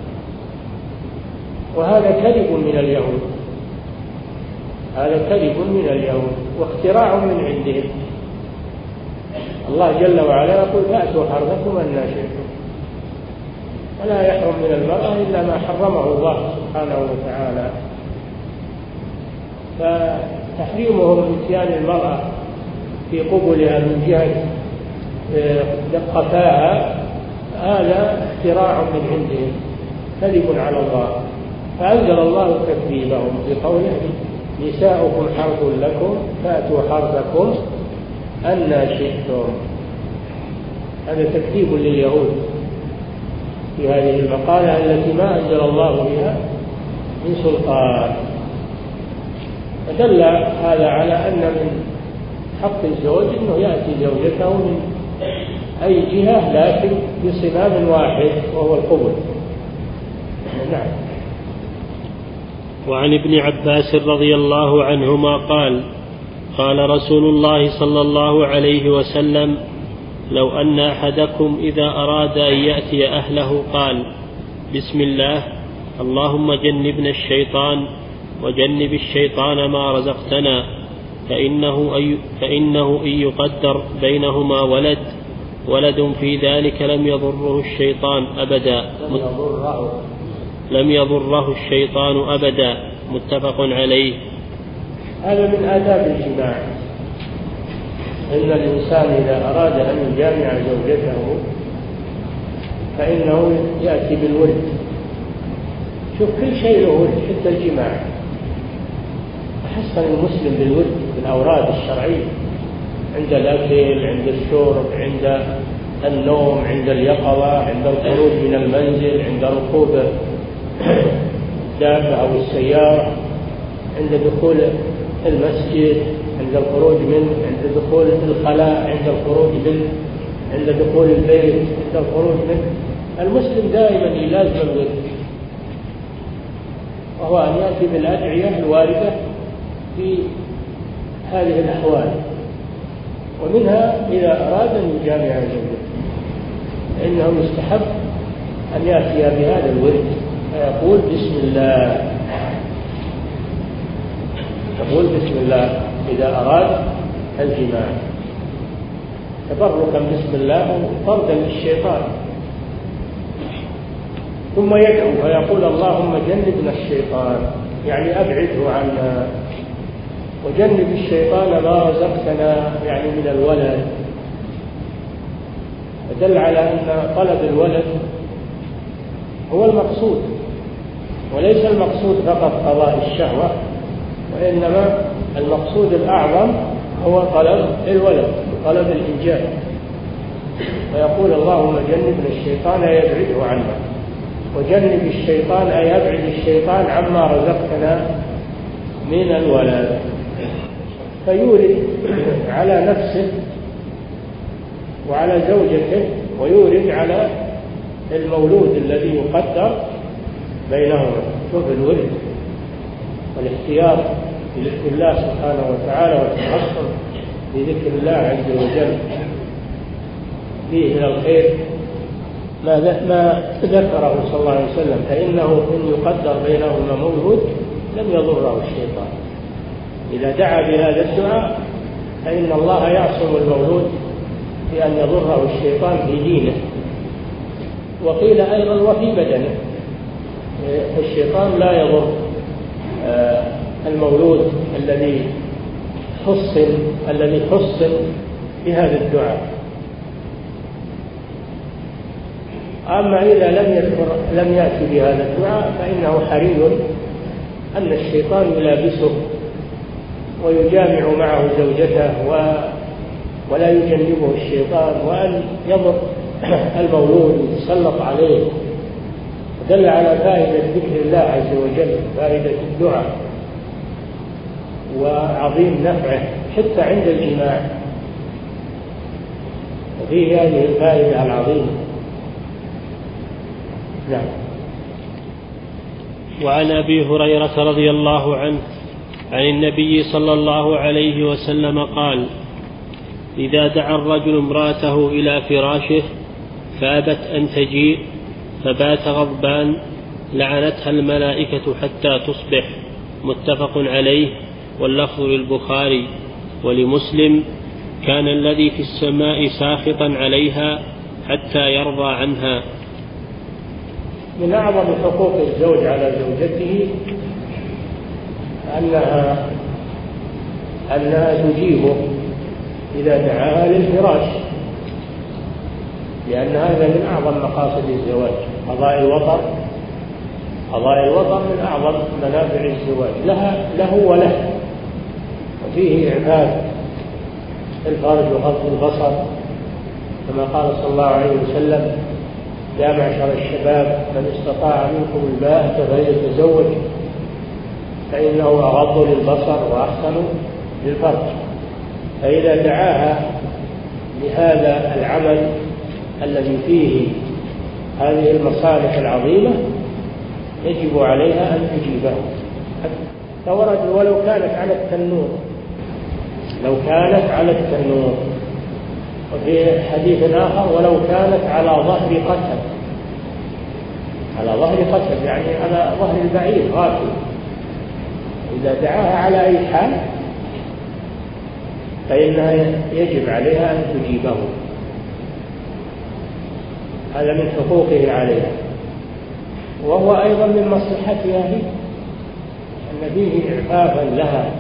وهذا كذب من اليهود، هذا كذب من اليهود واختراع من عندهم. الله جل وعلا يقول فأتوا حرثكم أن شئتم، ولا يحرم من المرأة إلا ما حرمه الله سبحانه وتعالى. فتحريمهم إتيان المرأة في قبلها من جهة قفاها هذا اختراع من عندهم، كذب على الله. فأنزل الله تكذيبهم بقوله نساؤكم حرث لكم فأتوا حرثكم أن شئتم. هذا تكذيب لليهود في هذه المقالة التي ما أنزل الله بها من سلطان. فدل هذا على أن من حق الزوج أنه يأتي زوجته من أي جهة لكن بصمام واحد وهو القبل. نعم. وعن ابن عباس رضي الله عنهما قال قال رسول الله صلى الله عليه وسلم: لو أن أحدكم إذا أراد أن يأتي أهله قال: بسم الله، اللهم جنبنا الشيطان وجنب الشيطان ما رزقتنا، فإنه إن يقدر بينهما ولد في ذلك لم يضره الشيطان أبدا. متفق عليه. هذا من آداب الجماع، إن الإنسان إذا أراد أن يجامع زوجته فإنه يأتي بالورد. شوف كل شيء له ورد، حتى الجماع. حسن المسلم بالورد، بالأوراد الشرعية، عند الأكل، عند الشرب، عند النوم، عند اليقظة، عند الخروج من المنزل، عند ركوب الدابة أو السيارة، عند دخول المسجد، عند الخروج عند دخول الخلاء، عند الخروج عند دخول البيت، عند الخروج المسلم دائما يلازم الورد، وهو أن يأتي بالأدعية الواردة في هذه الأحوال. ومنها إذا أراد أن يجامع زوجته فإنه يستحب أن يأتي بهذا الورد فيقول بسم الله، يقول بسم الله إذا أراد الجماع، تبركا بسم الله طردا للشيطان. ثم يدعو فيقول: اللهم جنبنا الشيطان، يعني أبعده عنا، وجنب الشيطان ما رزقتنا، يعني من الولد. فدل على أن طلب الولد هو المقصود، وليس المقصود فقط قضاء الشهوة، وإنما المقصود الأعظم هو طلب الولد، طلب الإنجاب. فيقول: اللهم جنبنا الشيطان، يبعده عنا، وجنب الشيطان أي يبعد الشيطان عما رزقتنا من الولد. فيورد على نفسه وعلى زوجته، ويورد على المولود الذي يقدر بينهما. شوف الورد والاختيار بذكر الله سبحانه وتعالى والتحصن بذكر الله عز وجل فيه من الخير ما ذكره صلى الله عليه وسلم، فإنه إن يقدر بينهما مولود لم يضره الشيطان. إذا دعا بهذا الدعاء فإن الله يعصم المولود بأن يضره الشيطان في دينه، وقيل أيضا وفي بدنه. الشيطان لا يضر المولود الذي حصن بهذا الدعاء. أما إذا لم يأتي بهذا الدعاء فإنه حري أن الشيطان يلابسه ويجامع معه زوجته ولا يجنبه الشيطان، وأن يضر المولود ويتسلط عليه. دل على فائدة ذكر الله عز وجل، فائدة الدعاء وعظيم نفعه حتى عند الجماع، وفيه هذه الفائدة العظيمة. نعم. وعن أبي هريرة رضي الله عنه عن النبي صلى الله عليه وسلم قال: إذا دعا الرجل امرأته إلى فراشه فأبت أن تجيء فبات غضبان لعنتها الملائكة حتى تصبح. متفق عليه، واللفظ للبخاري. ولمسلم: كان الذي في السماء ساخطا عليها حتى يرضى عنها. من أعظم حقوق الزوج على زوجته أنها تجيبه إذا دعاها للفراش، لأن هذا من أعظم مقاصد الزواج. قضاء الوطر من أعظم منافع الزواج له وله، وفيه إعفاف الفرج وغض البصر، كما قال صلى الله عليه وسلم: يا معشر الشباب من استطاع منكم الباءة فليتزوج فإنه أغض للبصر وأحسن للفرج. فإذا دعاها لهذا العمل الذي فيه هذه المصالح العظيمة يجب عليها أن تجيبه، فورد ولو كانت على التنور لو كانت على التنور. وفي حديث آخر ولو كانت على ظهر قتل، على ظهر قتل يعني على ظهر البعير غافل، إذا دعاها على أي حال فإنها يجب عليها أن تجيبه، هذا من حقوقه عليها. وهو أيضا من مصلحتها هي، أن فيه إعفافا لها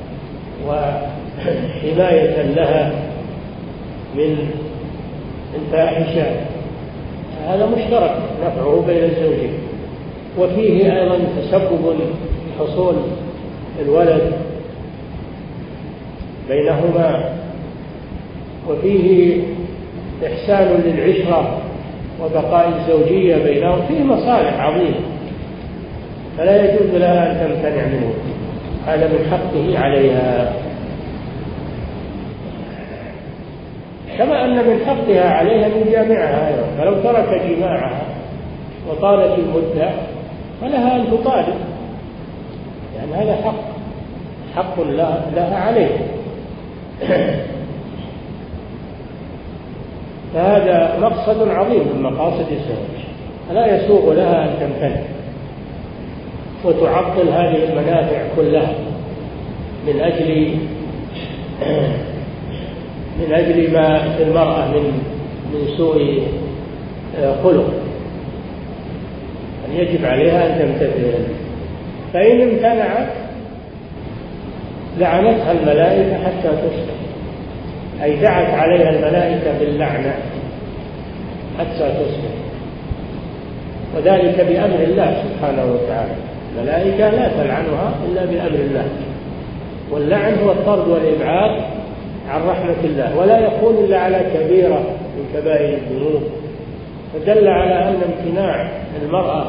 وحماية لها من الفاحشة، هذا مشترك نفعه بين الزوجين. وفيه أيضا تسبب حصول الولد بينهما، وفيه إحسان للعشرة وبقاء الزوجية بينهم، فيه مصالح عظيمة، فلا يجوز لها أن تمتنع منه، هذا من حقه عليها. كما أن من حقها عليها من جامعها أيضا، فلو ترك جماعها وطالت المدة فلها أن تطالب، يعني هذا حق لها عليه. فهذا مقصد عظيم من مقاصد الزواج، فلا يسوغ لها أن تمتنع وتعطل هذه المنافع كلها من أجل ما في المرأة من سوء خلق، أن يجب عليها أن تمتثل. فإن امتنعت لعنتها الملائكة حتى تصبح، أي دعت عليها الملائكة باللعنة حتى تصبح، وذلك بأمر الله سبحانه وتعالى. الملائكة لا تلعنها إلا بأمر الله، واللعن هو الطرد والإبعاد عن رحمة الله، ولا يكون إلا على كبيرة من كبائر الذنوب. فدل على أن امتناع المرأة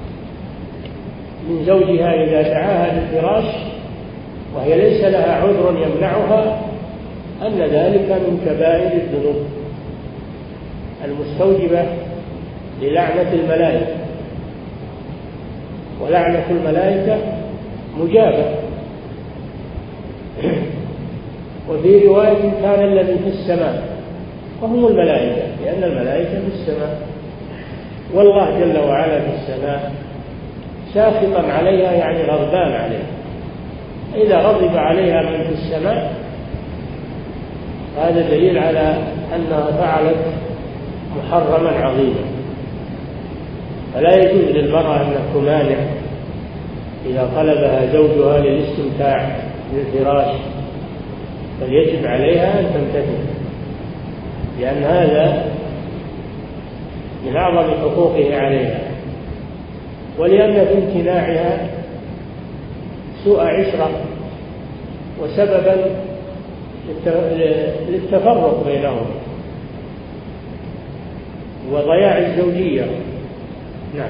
من زوجها إذا دعاها للفراش وهي ليس لها عذر يمنعها أن ذلك من كبائر الذنوب المستوجبة للعنة الملائكة، ولعنة الملائكة مجابة. وفي رواية كان الذي في السماء، وهم الملائكة، لأن الملائكة في السماء، والله جل وعلا في السماء ساخطا عليها يعني غضبان عليها. إذا غضب عليها من في السماء هذا دليل على أنها فعلت محرما عظيما، فلا يجوز للمرأة أن تمانع إذا طلبها زوجها للاستمتاع بالفراش، بل يجب عليها أن تمتثل، لأن هذا من أعظم حقوقه عليها، ولأن في امتناعها سوء عشرة وسببا للتفرق بينهم وضياع الزوجية. نعم.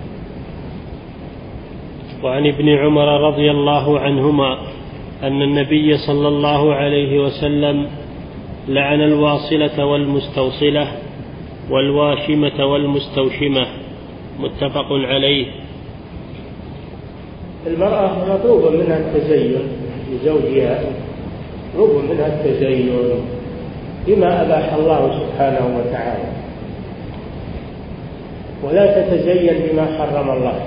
وعن ابن عمر رضي الله عنهما أن النبي صلى الله عليه وسلم لعن الواصلة والمستوصلة والواشمة والمستوشمة، متفق عليه. المرأة مطلوب منها التزين لزوجها، مطلوب منها التزين بما أباح الله سبحانه وتعالى، ولا تتزين بما حرم الله.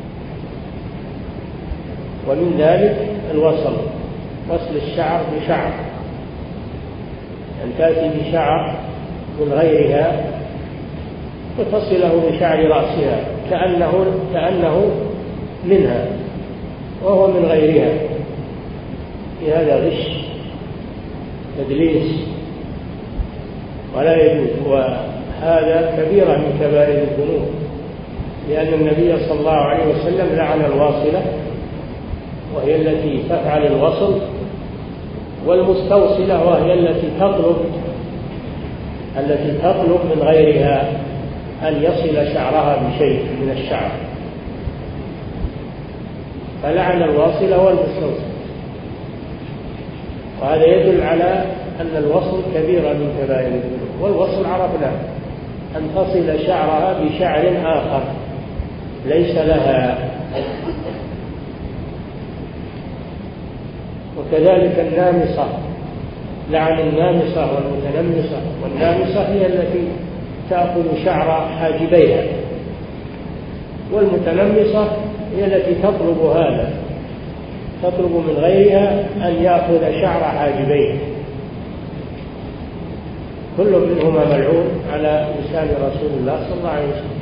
ومن ذلك الوصل، وصل الشعر بشعر، أن تأتي بشعر من غيرها وتصله بشعر رأسها كأنه منها وهو من غيرها، في هذا غش تدليس ولا يجوز، وهذا كبيرة من كبائر الذنوب، لأن النبي صلى الله عليه وسلم لعن الواصلة وهي التي تفعل الوصل، والمستوصلة وهي التي تطلب من غيرها أن يصل شعرها بشيء من الشعر، فلعن الواصلة والمستوصلة. وهذا يدل على أن الوصل كبيرة من كبائر الذنوب. والوصل عرفنا أن تصل شعرها بشعر آخر ليس لها. وكذلك النامصة لعن النامصة والمتنمصة. والنامصة هي التي تأخذ شعر حاجبيها، والمتنمصة هي التي تطلب من غيرها أن يأخذ شعر حاجبيه. كل منهما ملعون على لسان رسول الله صلى الله عليه وسلم،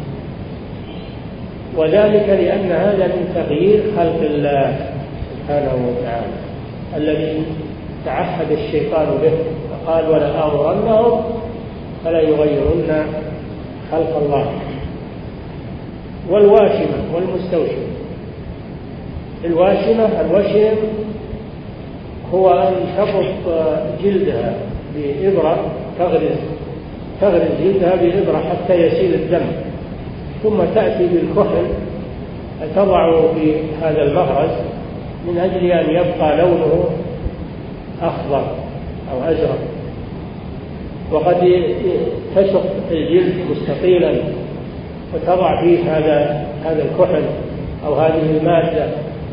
وذلك لأن هذا من تغيير خلق الله سبحانه وتعالى الذي تعهد الشيطان به، فقال ولآمرنهم فلا يغيرن خلق الله. والواشمة والمستوشمة. الوشم هو أن تربط جلدها بإبرة، تغرز جلدها بإبرة حتى يسيل الدم، ثم تأتي بالكحل تضعه في هذا المغرز من أجل أن يبقى لونه أخضر أو أزرق. وقد تشق الجلد مستطيلا وتضع فيه هذا الكحل أو هذه المادة،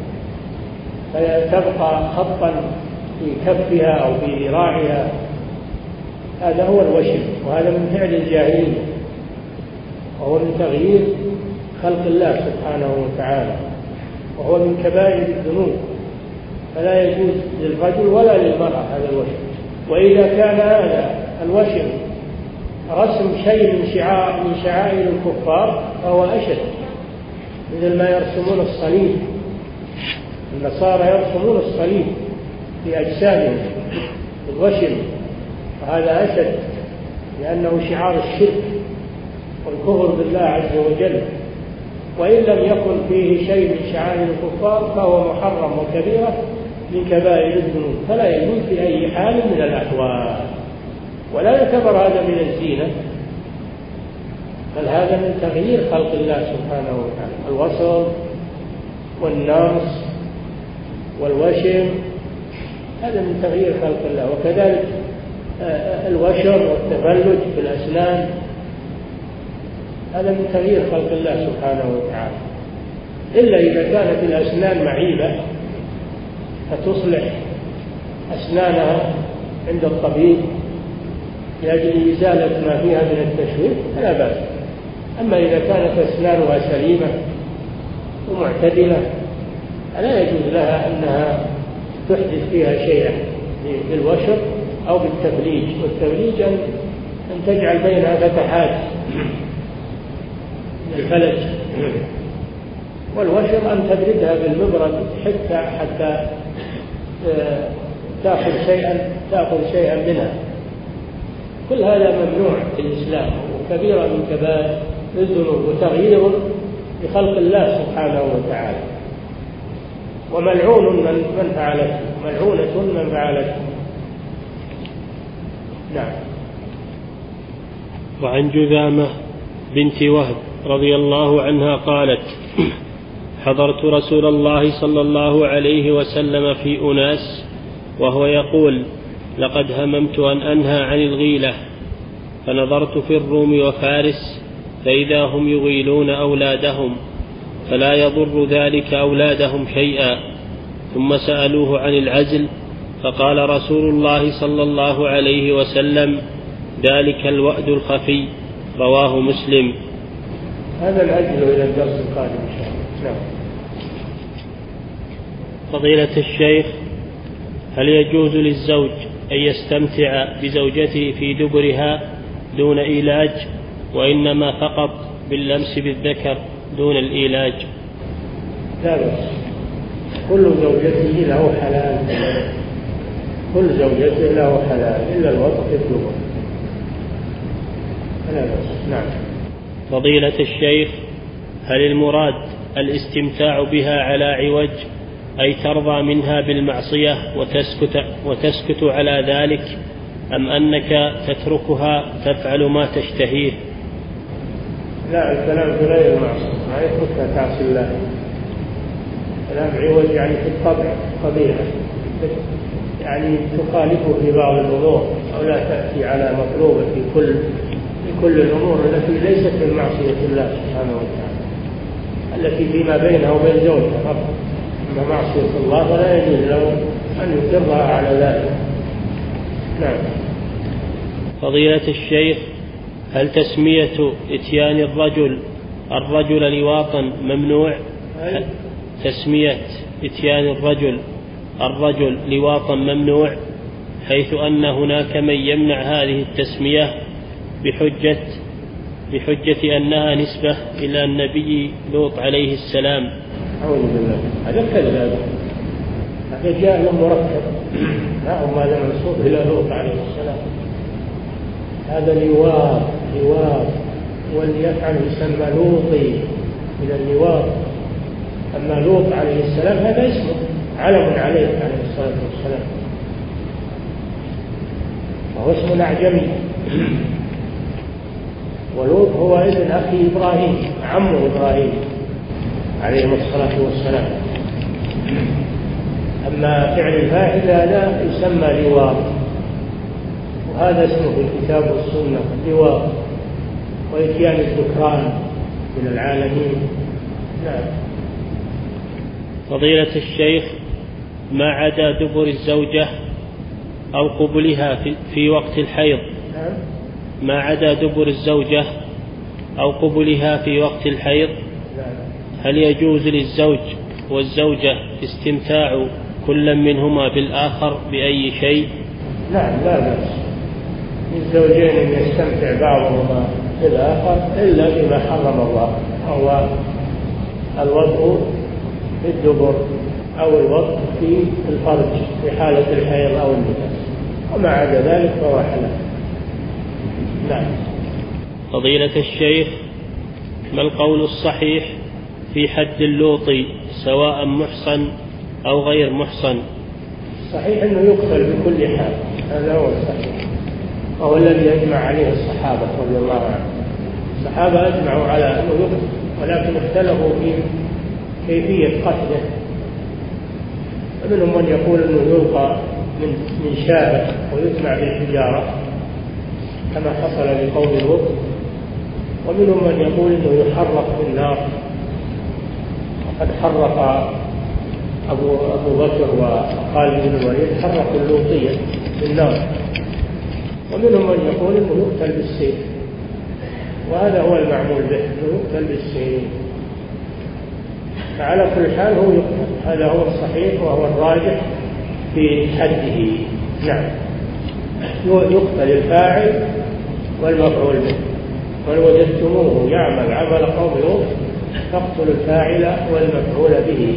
فتبقى خطا في كفها أو في ذراعها. هذا هو الوشم، وهذا من فعل الجاهلية، وهو من تغيير خلق الله سبحانه وتعالى، وهو من كبائر الذنوب، فلا يجوز للرجل ولا للمرأة هذا الوشم. وإذا كان هذا الوشم رسم شيء من شعائر الكفار فهو أشد، مثل ما يرسمون الصليب. النصارى يرسمون الصليب في أجسادهم الوشم، وهذا أشد لأنه شعار الشرك والكفر بالله عز وجل. وإن لم يكن فيه شيء من شعائر الكفار فهو محرم وكبيرة من كبائر الذنوب، فلا يجوز في أي حال من الأحوال، ولا يعتبر هذا من الزينة، بل هذا من تغيير خلق الله سبحانه وتعالى. الوصل والنمص والوشم هذا من تغيير خلق الله. وكذلك الوشر والتفلج في الأسنان هذا من تغيير خلق الله سبحانه وتعالى، إلا إذا كانت الأسنان معيبة فتصلح أسنانها عند الطبيب لأجل إزالة ما فيها من التشويه فلا بأس. أما إذا كانت أسنانها سليمة ومعتدلة فلا يجوز لها أنها تحدث فيها شيئا بالوشر أو بالتفليج. والتفليج أن تجعل بينها فتحات الفلج، والوشر أن تبردها بالمبرد حتى تأخذ شيئا منها. كل هذا ممنوع في الإسلام، وكبيرة من كبائر الذنوب، وتغيير لخلق الله سبحانه وتعالى. وملعون من فعلته، ملعونة من فعلته. نعم. وعن جذامة بنت وهب رضي الله عنها قالت: حضرت رسول الله صلى الله عليه وسلم في أناس وهو يقول: لقد هممت أن أنهى عن الغيلة، فنظرت في الروم وفارس فإذا هم يغيلون أولادهم، فلا يضر ذلك أولادهم شيئا. ثم سألوه عن العزل فقال رسول الله صلى الله عليه وسلم: ذلك الوأد الخفي. رواه مسلم. هذا العزل إلى الدرس القادم إن شاء الله. نعم. فضيلة الشيخ، هل يجوز للزوج أن يستمتع بزوجته في دبرها دون إيلاج، وإنما فقط باللمس بالذكر دون الإيلاج؟ لا بأس، كل زوجته له حلال، كل زوجته له حلال إلا الوطء في الدبر، لا بأس. نعم. فضيلة الشيخ، هل المراد الاستمتاع بها على عوج، أي ترضى منها بالمعصية وتسكت على ذلك، أم أنك تتركها تفعل ما تشتهيه؟ لا، الكلام في غير المعصية، ما يتركها تعصي الله. كلام عوج يعني في الطبع قبيحة، يعني تخالفه في بعض الأمور، أو لا تأتي على مطلوبه في كل الأمور التي ليست من معصية الله سبحانه وتعالى، التي فيما بينه وبين زوجها فقط. أما معصية الله فلا يجوز له أن يصرها على ذلك. نعم. فضيلة الشيخ، هل تسمية إتيان الرجل لواطا ممنوع؟ تسمية إتيان الرجل لواطا ممنوع، حيث أن هناك من يمنع هذه التسمية بحجة أنها نسبة إلى النبي لوط عليه السلام. أعوذ بالله، هذا كذب، هذا جاء مركب، لا هو هذا منسوب إلى لوط عليه السلام، هذا لواط، واللي يفعل يسمى لوطي من اللواط. أما لوط عليه السلام هذا اسمه علم عليه الصلاة والسلام، وهو اسم أعجمي. ولوط هو ابن أخي إبراهيم، عمه إبراهيم عليه الصلاة والسلام. أما فعل الفاعل هذا يسمى لواط، وهذا اسمه في الكتاب والسنة لواط، وإتيان الذكران من العالمين. نعم. فضيلة الشيخ، ما عدا دبر الزوجة أو قبلها في وقت الحيض، ما عدا دبر الزوجة أو قبلها في وقت الحيض، هل يجوز للزوج والزوجة استمتاع كل منهما بالآخر بأي شيء؟ نعم، لا بأس للزوجين أن يستمتع بعضهما بالآخر إلا بما حرم الله، هو الوضع في الدبر أو الوضع في الفرج في حالة الحيض أو النفاس، وما عدا ذلك فهو حلال. نعم. فضيلة الشيخ، ما القول الصحيح في حد اللوطي سواء محصن أو غير محصن؟ صحيح أنه يقتل بكل حال، هذا هو الصحيح، وهو الذي أجمع عليه الصحابة رضي الله عنهم. الصحابة أجمعوا على أنه يقتل، ولكن اختلفوا في كيفية قتله، فمنهم من يقول أنه يلقى من شارع ويتبع بالحجارة كما حصل لقوم لوط، ومنهم من يقول أنه يحرق بالنار، وقد حرق أبو بكر وخالد بن الوليد حرقوا اللوطية بالنار، ومنهم من يقول أنه يقتل بالسيف، وهذا هو المعمول به، أنه يقتل بالسيف. فعلى كل حال هو يقتل، هذا هو الصحيح وهو الراجح في حده. نعم، يقتل الفاعل والمفعول به، وإن وجدتموه يعمل عمل قوم لوط فاقتلوا الفاعل والمفعول به.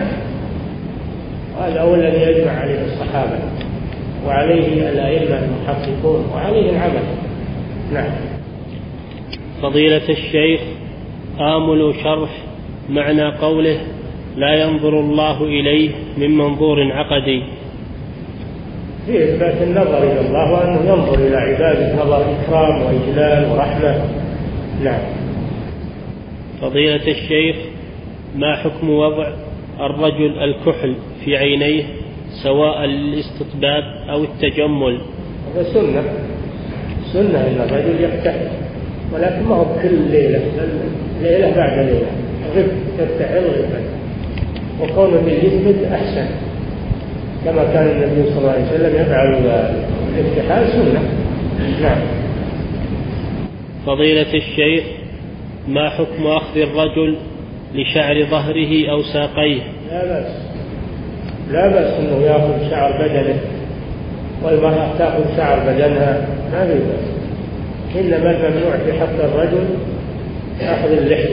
وهذا هو الذي يجمع عليه الصحابة، وعليه الأئمة المحققون، وعليه العمل. نعم. فضيلة الشيخ، آمل شرح معنى قوله لا ينظر الله إليه من منظور عقدي. في إثبات النظر إلى الله، وأنه ينظر إلى عباده نظر إكرام وإجلال ورحمة. نعم. فضيلة الشيخ، ما حكم وضع الرجل الكحل في عينيه سواء للاستطباب أو التجمل؟ هذا سنة إن الرجل يكتحل، ولكن ما هو كل ليلة، ليلة بعد ليلة غف يفتحل غفا، وكونه بالجسد أحسن كما كان النبي صلى الله عليه وسلم يفعل الافتحال سنة. نعم. فضيلة الشيخ، ما حكم أخذ الرجل لشعر ظهره أو ساقيه؟ لا بأس أنه يأخذ شعر بدنه، والمرأة تأخذ شعر بدنها، ما في بأس. إنما الممنوع في حق الرجل أخذ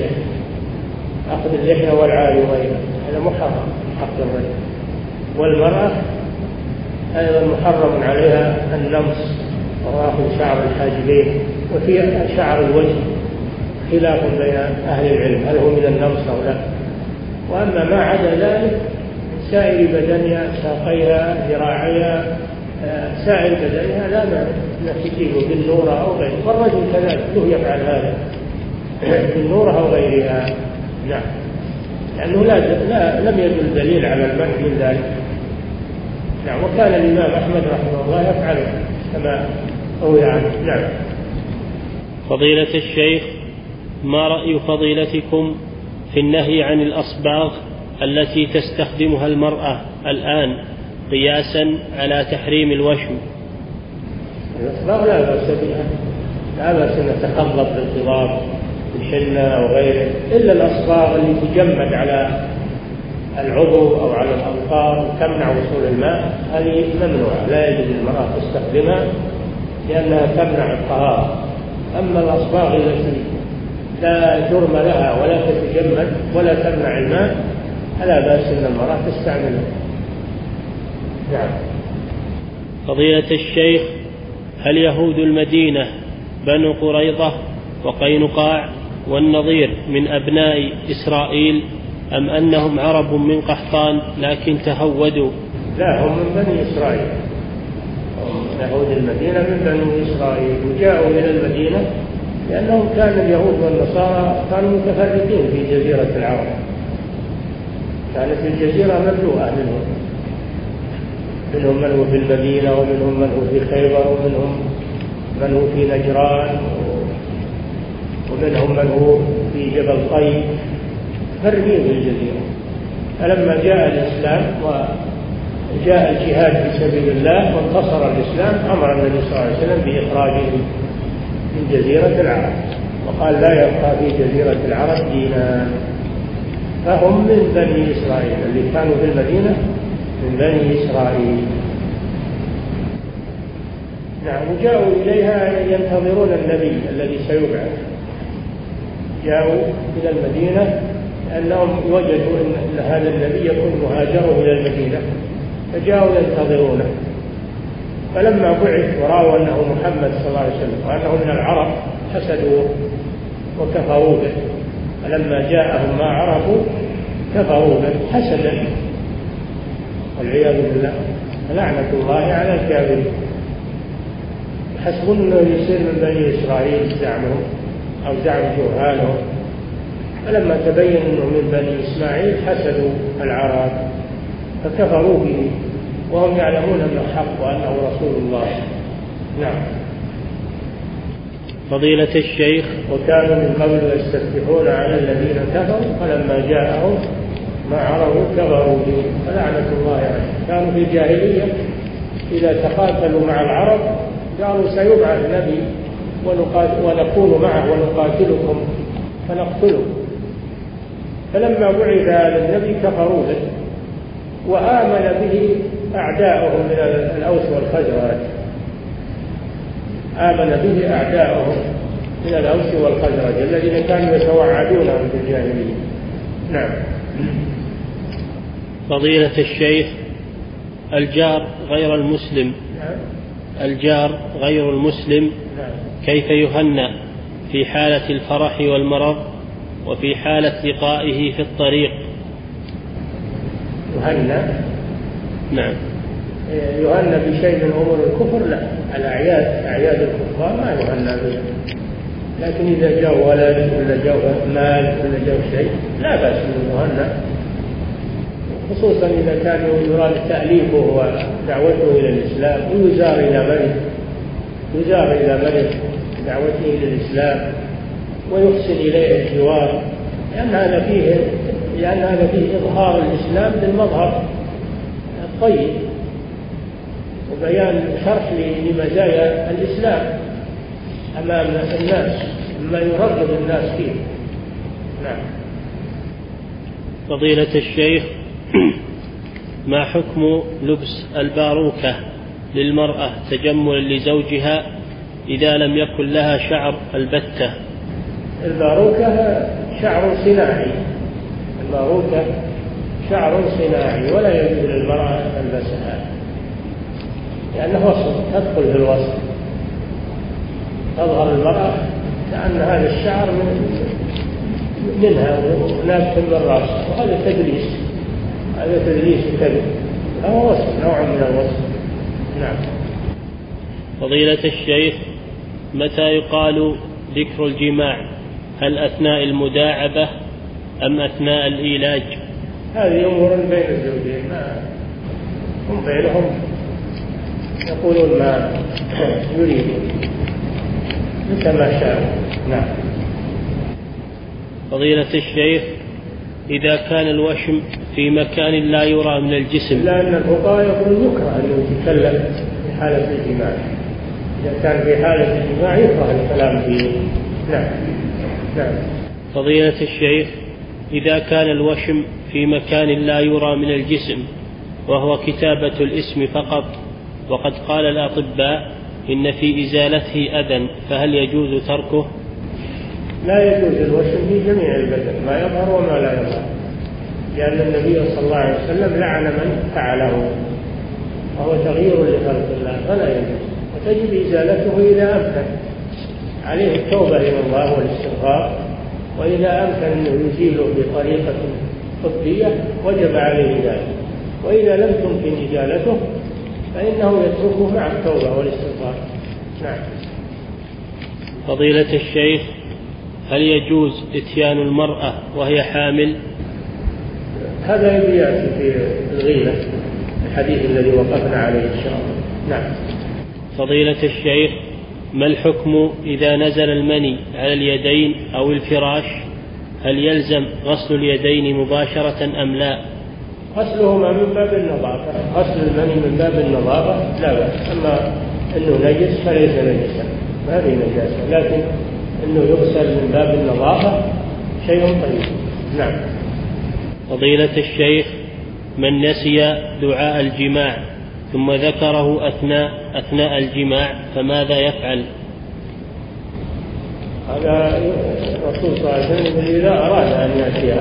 اللحية والعالي وغيرها، هذا محرم حق الرجل. والمرأة أيضا محرم عليها النمص وأخذ شعر الحاجبين، وفي شعر الوجه خلاف بين أهل العلم هل هو من النمص أو لا. وأما ما عدا ذلك سائر بدنها، ساقيها، ذراعيها، سائر بدنها لا مانع نفسه بالنورة أو غيره، والرجل كذلك له يفعل هذا بالنورة أو غيرها. نعم، لأنه لم يدل دليل على المنع من ذلك. نعم، وكان الإمام أحمد رحمه الله يفعله كما روي عنه. نعم. فضيلة الشيخ، ما رأي فضيلتكم في النهي عن الأصباغ التي تستخدمها المرأة الآن قياسا على تحريم الوشم؟ الإصباغ لا بأس بها، لا بأس أن نتخلط بالخضار بالحنة أو غيره، إلا الأصباغ اللي تجمد على العضو أو على الأظفار تمنع وصول الماء، هذه ممنوعة، لا يجوز للمرأة تستخدمها لأنها تمنع الطهارة. أما الأصباغ التي لا جرم لها ولا تتجمد ولا تمنع الماء فلا بأس أن المرأة تستعملها. نعم. فضيلة الشيخ، هل يهود المدينة بنو قريظة وقينقاع والنضير من أبناء إسرائيل أم أنهم عرب من قحطان لكن تهودوا؟ لا، هم من بني إسرائيل، يهود المدينة من بني إسرائيل، وجاءوا إلى المدينة لأنهم كان اليهود والنصارى كانوا متفرقين في جزيرة العرب، كانت الجزيرة مملوءة منهم من هو في المدينة ومنهم من هو في خيبر ومنهم من هو في نجران ومنهم من هو في جبل طيب، فرقين في الجزيرة. فلما جاء الإسلام وجاء الجهاد في سبيل الله وانتصر الإسلام أمر النبي صلى الله عليه وسلم بإخراجهم من جزيرة العرب، وقال لا يبقى في جزيرة العرب دينا. فهم من بني إسرائيل، اللي كانوا في المدينة من بني إسرائيل. نعم. وجاءوا إليها ينتظرون النبي الذي سيبعث، جاءوا إلى المدينة لأنهم وجدوا أن هذا النبي يكون مهاجره إلى المدينة، فجاءوا ينتظرونه. فلما بعث ورأوا أنه محمد صلى الله عليه وسلم وأنه من العرب حسدوا وكفروا به، فلما جاءهم ما عرفوا كفروا به حسدا والعياذ بالله، لعنة الله على الكافرين. حسبون أنه يصير من بني إسرائيل زعمهم أو زعم جهالهم، فلما تبين أنه من بني إسماعيل حسدوا العرب فكفروا به وهم يعلمون أنه حق وأنه رسول الله. نعم. فضيلة الشيخ، وكانوا من قبل يستفتحون على الذين كفروا فلما جاءهم ما عرفوا كفروا به فلعنة الله عليهم. كانوا في الجاهلية إذا تقاتلوا مع العرب قالوا سيبعث نبي ونكون معه ونقاتلكم فنقتله، فلما بعث هذا النبي كفروا به وآمن به أعداؤهم من الأوس والخزرج، آمن به أعداؤهم من الأوس والخزرج الذين كانوا يتوعدونهم في الجاهلية. نعم. فضيلة الشيخ، الجار غير المسلم الجار غير المسلم كيف يهنأ في حالة الفرح والمرض وفي حالة لقائه في الطريق؟ يهنأ؟ نعم. يهنأ بشيء من أمور الكفر؟ لا، الأعياد أعياد الكفار ما يهنأ بها، لكن إذا جاء ولد ولا جاء مال ولا جاء شيء لا بأس من يهنأ، خصوصا إذا كان يراد تأليفه ودعوته إلى الإسلام ويزار إلى مرض دعوته إلى الإسلام ويحسن إليه الجوار، لأن هذا فيه إظهار الإسلام بالمظهر الطيب وبيان شرح لمزايا الإسلام أمام الناس مما يرغب الناس فيه. نعم. فضيلة الشيخ، ما حكم لبس الباروكة للمرأة تجملا لزوجها إذا لم يكن لها شعر البتة؟ الباروكة شعر صناعي، الباروكة شعر صناعي ولا يجوز للمرأة أن تلبسها لأنه وصف، تدخل في الوصف، تظهر المرأة كأن هذا الشعر منها ونابت من رأسها، وهذا تدليس، هذا تدليس كذب، هو وصف، نوع من الوصف. نعم. فضيلة الشيخ، متى يقال ذكر الجماع؟ هل أثناء المداعبة أم أثناء الإيلاج؟ هذه أمور بين الزوجين، هم بينهم يقولون ما يريدون مثل ما شاءوا. نعم. فضيلة الشيخ، إذا كان الوشم في مكان لا يرى من الجسم؟ إلا أن الفقهاء يقولون يكره أن يتكلم في حالة الجماع، إذا كان في حالة الجماع يكره الكلام فيه. نعم. فضيلة الشيخ، إذا كان الوشم في مكان لا يرى من الجسم وهو كتابة الاسم فقط، وقد قال الأطباء إن في إزالته أذى، فهل يجوز تركه؟ لا يجوز الوشم في جميع البدن، ما يظهر وما لا يظهر، لأن النبي صلى الله عليه وسلم لعن من فعله، وهو تغيير لخلق الله، فلا يجوز، وتجب إزالته إذا أمكن. عليه التوبة إلى الله والاستغفار، وإذا أمكن أنه يزيله بطريقة طبية وجب عليه ذلك، وإذا لم تمكن إزالته فإنه يتركه مع التوبة والاستغفار. نعم. فضيلة الشيخ، هل يجوز إتيان المرأة وهي حامل؟ هذا يأتي في الغيلة، الحديث الذي وقفنا عليه إن شاء الله. نعم. فضيلة الشيخ، ما الحكم إذا نزل المني على اليدين أو الفراش؟ هل يلزم غسل اليدين مباشرة أم لا؟ غسلهما من باب النظافة، غسل المني من باب النظافة لا بأس، أما أنه نجس فليس نجسا، ما هذه نجاسة، لكن أنه يغسل من باب النظافة شيء طيب. نعم. فضيلة الشيخ، من نسي دعاء الجماع ثم ذكره أثناء الجماع فماذا يفعل؟ هذا الرسول صلى الله عليه وسلم إذا أراد أن يأتي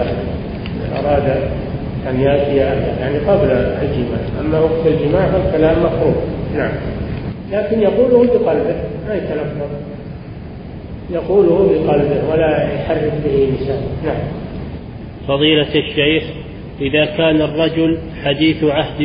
أهله يعني قبل الجماع، أما وقت الجماع فالكلام مكروه. نعم. لكن يقوله بقلبه، لا يتلفظ، يقوله بقلبه ولا يحرك به لسانه. نعم. فضيلة الشيخ، إذا كان الرجل حديث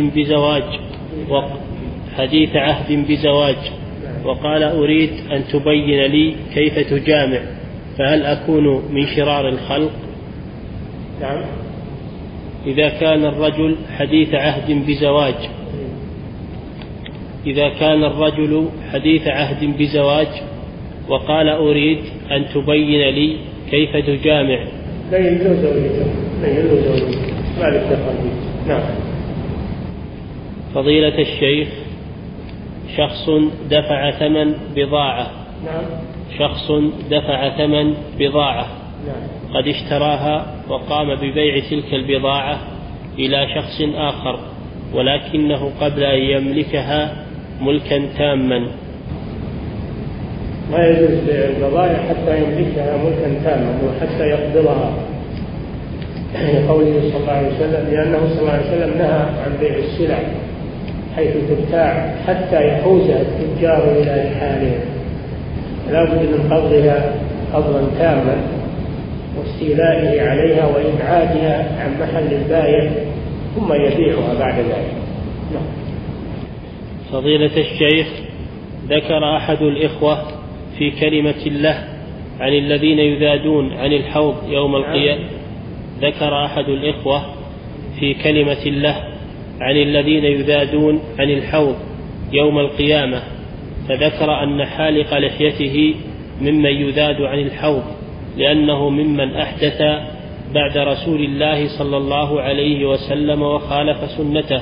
عهد بزواج وقال أريد أن تبين لي كيف تجامع، فهل أكون من شرار الخلق؟ نعم. إذا كان الرجل حديث عهد بزواج وقال أريد أن تبين لي كيف تجامع، لا يلزم زوجته ما للتخلي. نعم. فضيلة الشيخ، شخص دفع ثمن بضاعة. نعم. شخص دفع ثمن بضاعة. نعم. قد اشتراها وقام ببيع تلك البضاعة إلى شخص آخر، ولكنه قبل أن يملكها ملكا تاما. ما يجوز بيع البضائع حتى يملكها ملكا تاما وحتى يقبضها، لقوله صلى الله عليه وسلم، لأنه صلى الله عليه وسلم نهى عن بيع السلع حيث تبتاع حتى يحوزها التجار إلى رحالها، لا بد من قبضها قبضا تاما واستيلائه عليها وإبعادها عن محل البائع ثم يبيعها بعد ذلك. فضيلة الشيخ، ذكر أحد الإخوة في كلمة له عن الذين يذادون عن الحوض يوم القيامة. ذكر أحد الإخوة في كلمة له عن الذين يذادون عن الحوض يوم القيامة، فذكر أن حالق لحيته ممن يذاد عن الحوض، لأنه ممن أحدث بعد رسول الله صلى الله عليه وسلم وخالف سنته.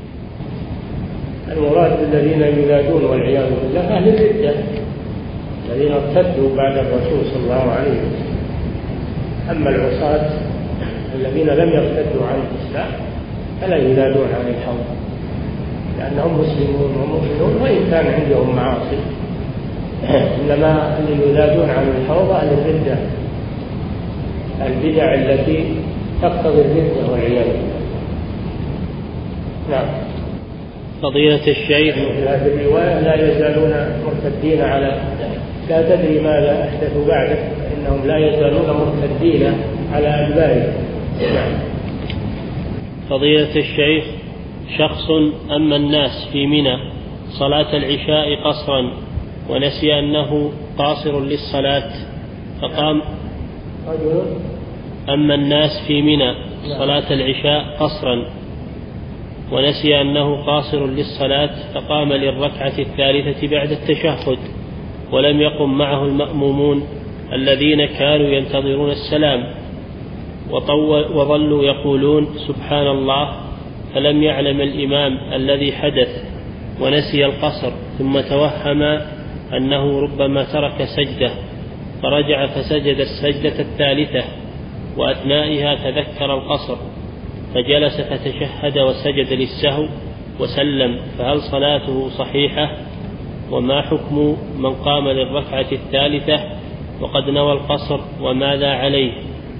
المراد بالذين يذادون والعياذ بالله أهل الردة الذين ارتدوا بعد الرسول صلى الله عليه وسلم. أما العصاة الذين لم يرتدوا عن الإسلام فلا يذادون عن الحوض، لأنهم مسلمون ومؤمنون وإن كان عندهم معاصي، إنما اللي يذادون عن الحوض أهل الردة، البدع التي تقتضي الردة والعياذ بالله. نعم. فضيلة الشيخ، هذه الرواية لا يزالون مرتدين على، لا تدري ماذا أحدثوا بعدك، فإنهم لا يزالون مرتدين على أدبارهم. نعم. فضيلة الشيخ، شخص أما الناس في منى صلاة العشاء قصرا ونسي أنه قاصر للصلاة فقام. أما الناس في منى صلاة العشاء قصرا ونسي أنه قاصر للصلاة فقام للركعة الثالثة بعد التشهد، ولم يقم معه المأمومون الذين كانوا ينتظرون السلام، وظلوا يقولون سبحان الله، فلم يعلم الإمام الذي حدث ونسي القصر، ثم توهم أنه ربما ترك سجدة فرجع فسجد السجدة الثالثة وأثنائها تذكر القصر فجلس فتشهد وسجد للسهو وسلم، فهل صلاته صحيحة؟ وما حكم من قام للركعة الثالثة وقد نوى القصر وماذا عليه؟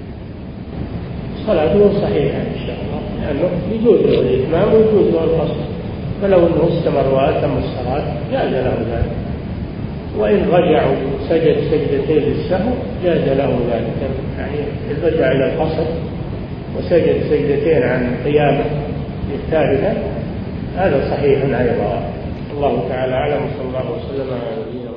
صلاته صحيحة إن شاء الله، لأنه يجوز له الإتمام ويجوز له القصر، فلو أنه استمر وأتم الصلاة جاز له ذلك، وإن رجع وسجد سجدتين للسهو جاز له ذلك، يعني رجع إلى القصر وسجد سجدتين عن قيامه الثالثة هذا صحيح أيضا. الله تعالى أعلم، صلى الله وسلم على نبينا